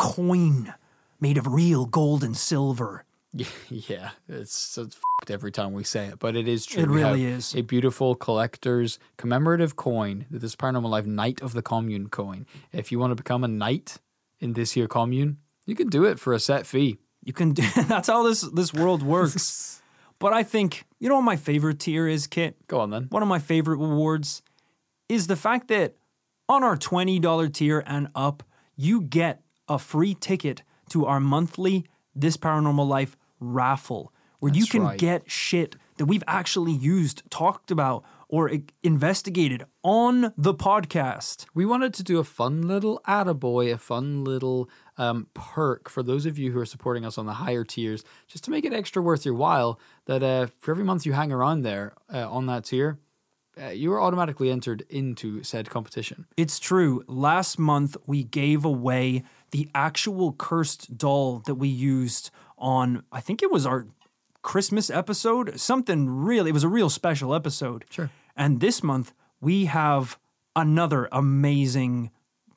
coin made of real gold and silver. Yeah, it's, it's f***ed every time we say it, but it is true. It We really have is. a beautiful collector's commemorative coin, This Paranormal Life Knight of the Commune coin. If you want to become a knight in this here commune, you can do it for a set fee. You can do, that's how this this world works. But I think, you know what my favorite tier is, Kit? Go on then. One of my favorite rewards is the fact that on our twenty dollars tier and up, you get a free ticket to our monthly This Paranormal Life raffle, where you That's can right. get shit that we've actually used, talked about, or i- investigated on the podcast. We wanted to do a fun little attaboy, a fun little um, perk for those of you who are supporting us on the higher tiers, just to make it extra worth your while, that uh, for every month you hang around there uh, on that tier, uh, you are automatically entered into said competition. It's true. Last month, we gave away the actual cursed doll that we used on, I think it was our Christmas episode, something really, it was a real special episode. Sure. And this month, we have another amazing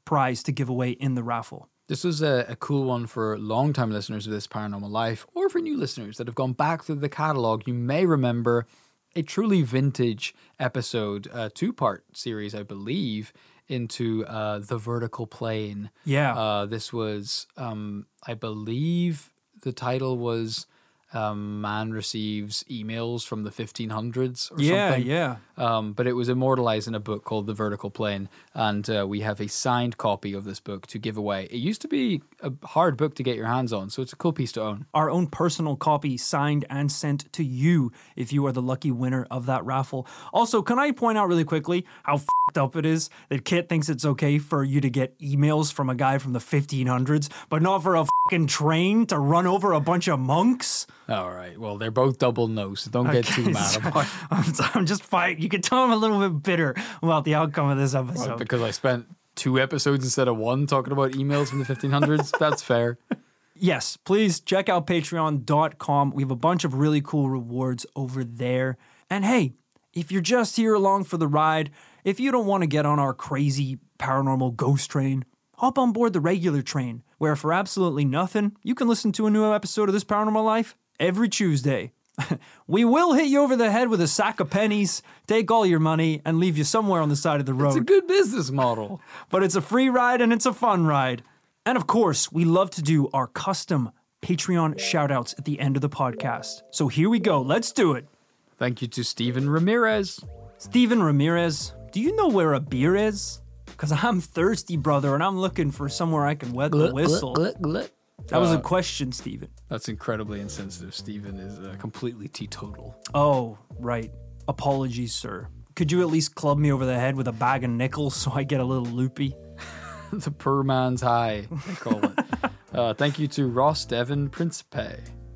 prize to give away in the raffle. This was a, a cool one for long-time listeners of This Paranormal Life, or for new listeners that have gone back through the catalog. You may remember a truly vintage episode, a two-part series, I believe, into uh, The Vertical Plane. Yeah. Uh, this was, um, I believe the title was um, Man Receives Emails from the fifteen hundreds or yeah, something. Yeah, yeah. Um, but it was immortalized in a book called The Vertical Plane, and uh, we have a signed copy of this book to give away. It used to be a hard book to get your hands on, so it's a cool piece to own. Our own personal copy signed and sent to you if you are the lucky winner of that raffle. Also, can I point out really quickly how f***ed up it is that Kit thinks it's okay for you to get emails from a guy from the fifteen hundreds, but not for a fucking train to run over a bunch of monks? All right. Well, they're both double no, so don't get Okay, too mad so about it. I'm, I'm just fighting. You can tell I'm a little bit bitter about the outcome of this episode. Well, because I spent two episodes instead of one talking about emails from the fifteen hundreds. That's fair. Yes, please check out patreon dot com. We have a bunch of really cool rewards over there. And hey, if you're just here along for the ride, if you don't want to get on our crazy paranormal ghost train, hop on board the regular train, where for absolutely nothing, you can listen to a new episode of This Paranormal Life every Tuesday. We will hit you over the head with a sack of pennies, take all your money, and leave you somewhere on the side of the road. It's a good business model. But it's a free ride and it's a fun ride. And of course, we love to do our custom Patreon shoutouts at the end of the podcast. So here we go. Let's do it. Thank you to Steven Ramirez. Steven Ramirez, do you know where a beer is? Because I'm thirsty, brother, and I'm looking for somewhere I can wet the whistle. Glut, glut, glut. That was Uh, a question, Steven. That's incredibly insensitive. Steven is uh, completely teetotal. Oh, right. Apologies, sir. Could you at least club me over the head with a bag of nickels so I get a little loopy? The poor man's high, they call it. uh, thank you to Ross Devon Principe.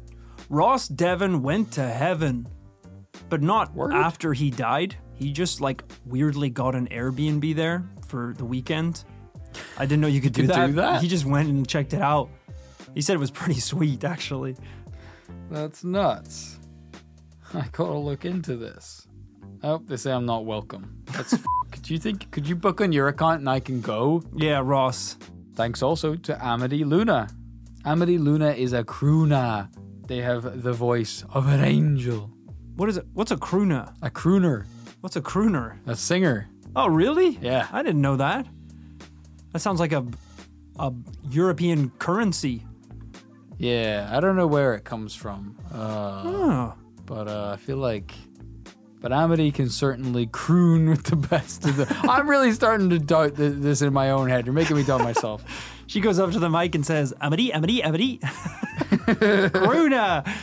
Ross Devon went to heaven, but not Word? after he died. He just, like, weirdly got an Airbnb there for the weekend. I didn't know you could do, could that. do that? He just went and checked it out. He said it was pretty sweet, actually. That's nuts. I gotta look into this. Oh, they say I'm not welcome. That's f- could you think could you book on your account and I can go? Yeah, Ross. Thanks also to Amity Luna. Amity Luna is a crooner. They have the voice of an angel. What is it? What's a crooner? A crooner. What's a crooner? A singer. Oh, really? Yeah. I didn't know that. That sounds like a, a European currency. Yeah, I don't know where it comes from. Uh, Oh. but uh, I feel like but Amity can certainly croon with the best of the I'm really starting to doubt th- this in my own head. You're making me doubt myself. She goes up to the mic and says, Amity, Amity, Amity. Crooner.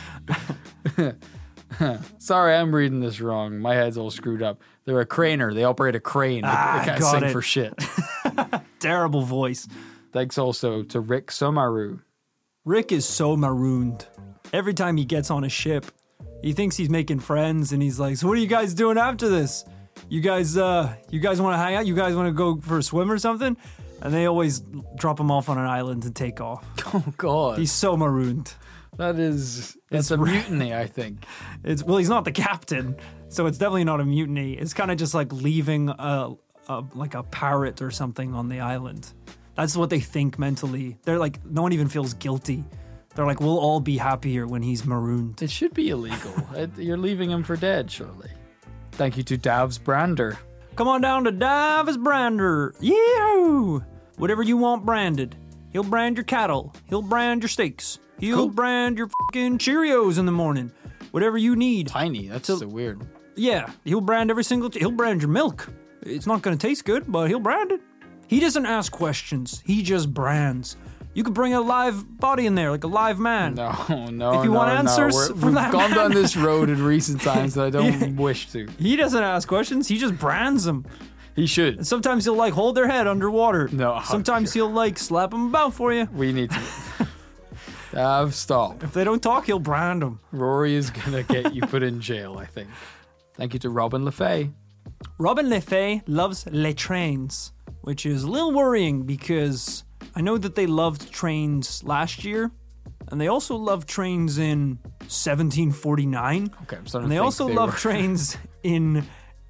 Sorry, I'm reading this wrong. My head's all screwed up. They're a craner. They operate a crane. They, Ah, they can't got sing it. for shit. Terrible voice. Thanks also to Rick Somaru. Rick is so marooned. Every time he gets on a ship, he thinks he's making friends and he's like, so what are you guys doing after this? You guys, uh, you guys want to hang out? You guys want to go for a swim or something? And they always drop him off on an island and take off. Oh, God. He's so marooned. that is... That's It's a ra- mutiny, I think. It's well, he's not the captain, so it's definitely not a mutiny. It's kind of just like leaving a, a like a parrot or something on the island. That's what they think mentally. They're like, no one even feels guilty. They're like, we'll all be happier when he's marooned. It should be illegal. It- You're leaving him for dead, surely. Thank you to Davs Brander. Come on down to Davis Brander. Yeah, whatever you want branded. He'll brand your cattle. He'll brand your steaks. He'll Cool. brand your fucking Cheerios in the morning. Whatever you need. Tiny. That's So- so weird. Yeah, he'll brand every single. He'll brand your milk. It's not going to taste good, but he'll brand it. He doesn't ask questions. He just brands. You could bring a live body in there, like a live man. No, no, If you no, want no. answers We're- from We've that gone man- down this road in recent times that I don't Yeah. wish to. He doesn't ask questions. He just brands them. He should. Sometimes he'll like hold their head underwater. No, Sometimes he'll like slap them about for you. We need to. Dav, stop. If they don't talk, he'll brand them. Rory is going to get you put in jail, I think. Thank you to Robin LeFay. Robin LeFay loves les trains, which is a little worrying because I know that they loved trains last year, and they also loved trains in seventeen forty-nine, Okay, I'm starting and to they think also they love were- trains in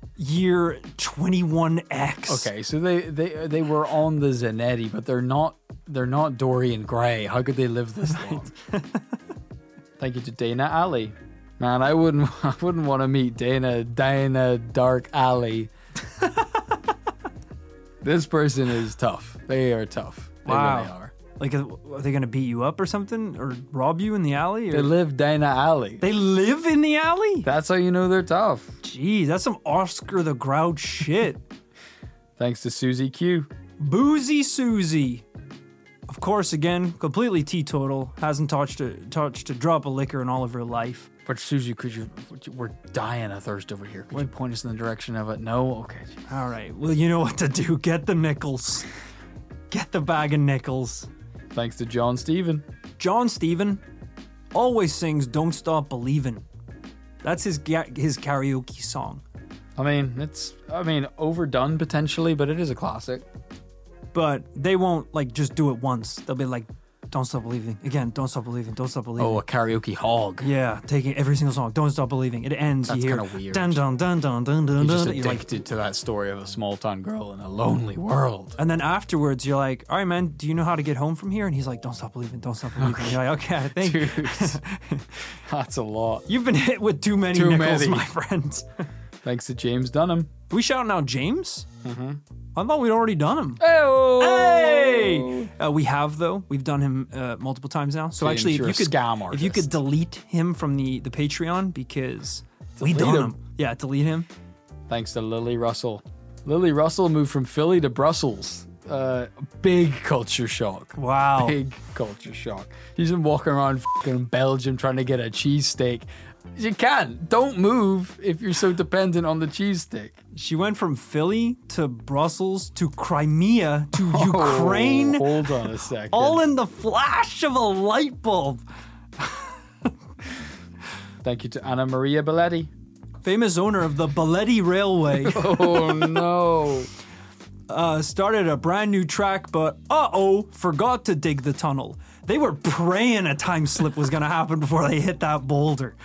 year twenty-one X. Okay, so they, they they were on the Zanetti, but they're not they're not Dorian Gray. How could they live this long? Thank you to Dana Alley. Man, I wouldn't I wouldn't want to meet Dana Dana Dark Alley. This person is tough. They are tough. They Wow. really are. Like, are they going to beat you up or something? Or rob you in the alley? Or... They live Dana Alley. They live in the alley? That's how you know they're tough. Jeez, that's some Oscar the Grouch shit. Thanks to Susie Q. Boozy Susie. Of course, again, completely teetotal. Hasn't touched a, touched a drop of liquor in all of her life. But Susie, could you? Would you- We're dying of thirst over here. Could you point us in the direction of it? No. Okay. All right. Well, you know what to do. Get the nickels. Get the bag of nickels. Thanks to John Stephen. John Stephen always sings "Don't Stop Believin'." That's his ga- his karaoke song. I mean, it's. I mean, overdone potentially, but it is a classic. But they won't like just do it once. They'll be like, "Don't stop believing." Again, "Don't stop believing." Don't stop believing. Oh, a karaoke hog. Yeah, taking every single song. Don't stop believing. It ends. That's you hear kinda weird. dun dun dun dun dun dun You're just dun. You're like, addicted to that story of a small town girl in a lonely world. and then afterwards, you're like, "All right, man, do you know how to get home from here?" And he's like, "Don't stop believing. Don't stop believing." You're like, "Okay, I think Dude, that's a lot. you've been hit with too many Too nickels, many. my friend." Thanks to James Dunham. we shouting out James? Mm-hmm. I thought we'd already done him. Hey! Hey! Uh, we have though. We've done him uh, multiple times now. So James, actually, if you're you a could, scam if you could artist. delete him from the the Patreon because we Delete done him. him. Yeah, delete him. Thanks to Lily Russell. Lily Russell moved from Philly to Brussels. Uh, big culture shock. Wow. Big culture shock. She's been walking around fucking Belgium trying to get a cheesesteak. You can't. Don't move if you're so dependent on the cheesesteak. She went from Philly to Brussels to Crimea to Ukraine, Oh, hold on a second. all in the flash of a light bulb. Thank you to Anna Maria Belletti. Famous owner of the Balletti Railway Oh no. uh, started a brand new track, but uh-oh, forgot to dig the tunnel. They were praying a time slip was going to happen before they hit that boulder.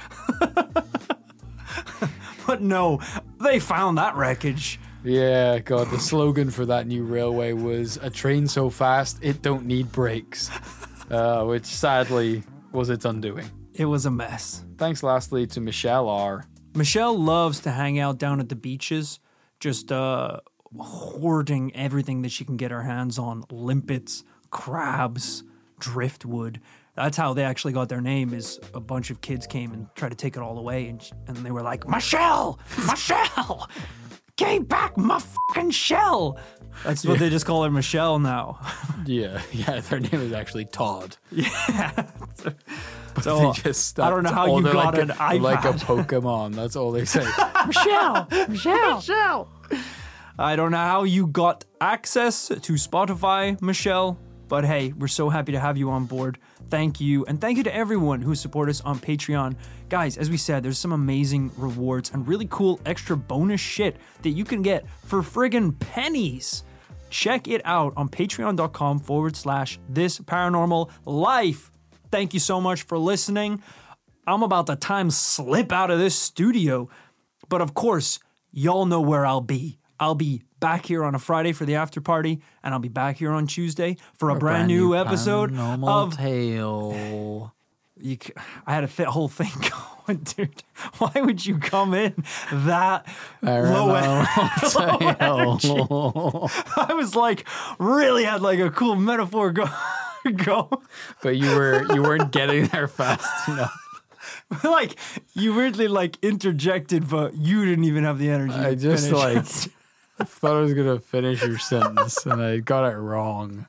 But no, they found that wreckage. Yeah, God, the slogan for that new railway was "A train so fast it don't need brakes," uh, which sadly was its undoing. It was a mess. Thanks lastly to Michelle R. Michelle loves to hang out down at the beaches, just uh, hoarding everything that she can get her hands on. Limpets, crabs, driftwood. That's how they actually got their name, is a bunch of kids came and tried to take it all away. And, sh- and they were like, Michelle, Michelle, give back my fucking shell. That's what they just call her, Michelle, now. Yeah, yeah, their name is actually Todd. Yeah. But So, they just I don't know that's how all- you they're got like an a, like a iPad. Pokemon. That's all they say. Michelle, Michelle, Michelle. I don't know how you got access to Spotify, Michelle, but hey, we're so happy to have you on board. Thank you. And thank you to everyone who support us on Patreon. Guys, as we said, there's some amazing rewards and really cool extra bonus shit that you can get for friggin' pennies. Check it out on patreon.com forward slash this paranormal life. Thank you so much for listening. I'm about to time slip out of this studio. But of course, y'all know where I'll be. I'll be back here on a Friday for the after party, and I'll be back here on Tuesday for a, brand, new, episode of Tale. You, c- I had a fit whole thing going, dude. Why would you come in that low energy? I was like, really had like a cool metaphor go. go. But you were you weren't getting there fast enough. Like, you weirdly like interjected, but you didn't even have the energy. I to just finish. like I thought I was gonna finish your sentence and I got it wrong.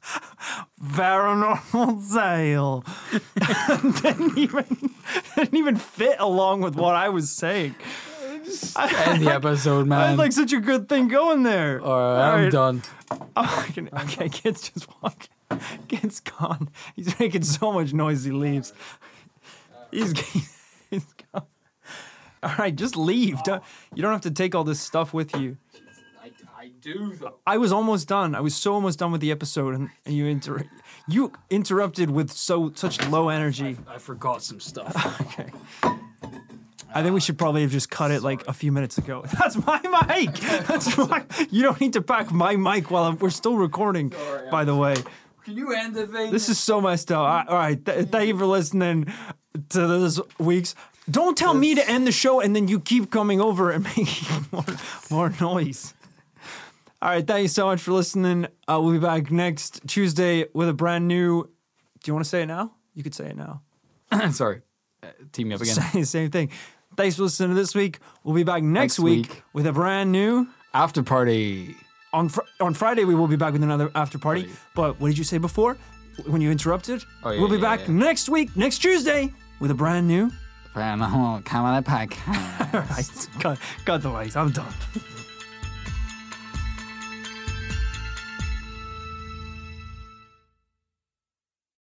Paranormal Tale. didn't even didn't even fit along with what I was saying. End the episode, I man. had like such a good thing going there. All right, I'm Alright. done. Oh, I can- okay, kid's just walking. Kid's gone. He's making so much noise he leaves. He's, he's gone. All right, just leave. Don't, you don't have to take all this stuff with you. I, I do though. I was almost done. I was so almost done with the episode, and, and you inter- you interrupted with so such low energy. I forgot some stuff. Okay. I think we should probably have just cut it like a few minutes ago. That's my mic. That's my. You don't need to pack my mic while I'm, we're still recording. Sorry, by the way, Can you end the thing? this is so messed up. I- all right, th- thank you for listening to this week's. Don't tell me to end the show and then you keep coming over and making more, more noise. All right, thank you so much for listening. Uh, we'll be back next Tuesday with a brand new. Do you want to say it now? You could say it now. Sorry. Uh, team me up again. Same, same thing. Thanks for listening to this week. We'll be back next, Next week, week. with a brand new. After party. On fr- on Friday, we will be back with another after party. Party. But what did you say before when you interrupted? Oh, yeah, we'll be yeah, back yeah. next week, next Tuesday, with a brand new. Come on, pack. All right, cut, cut the lights. I'm done.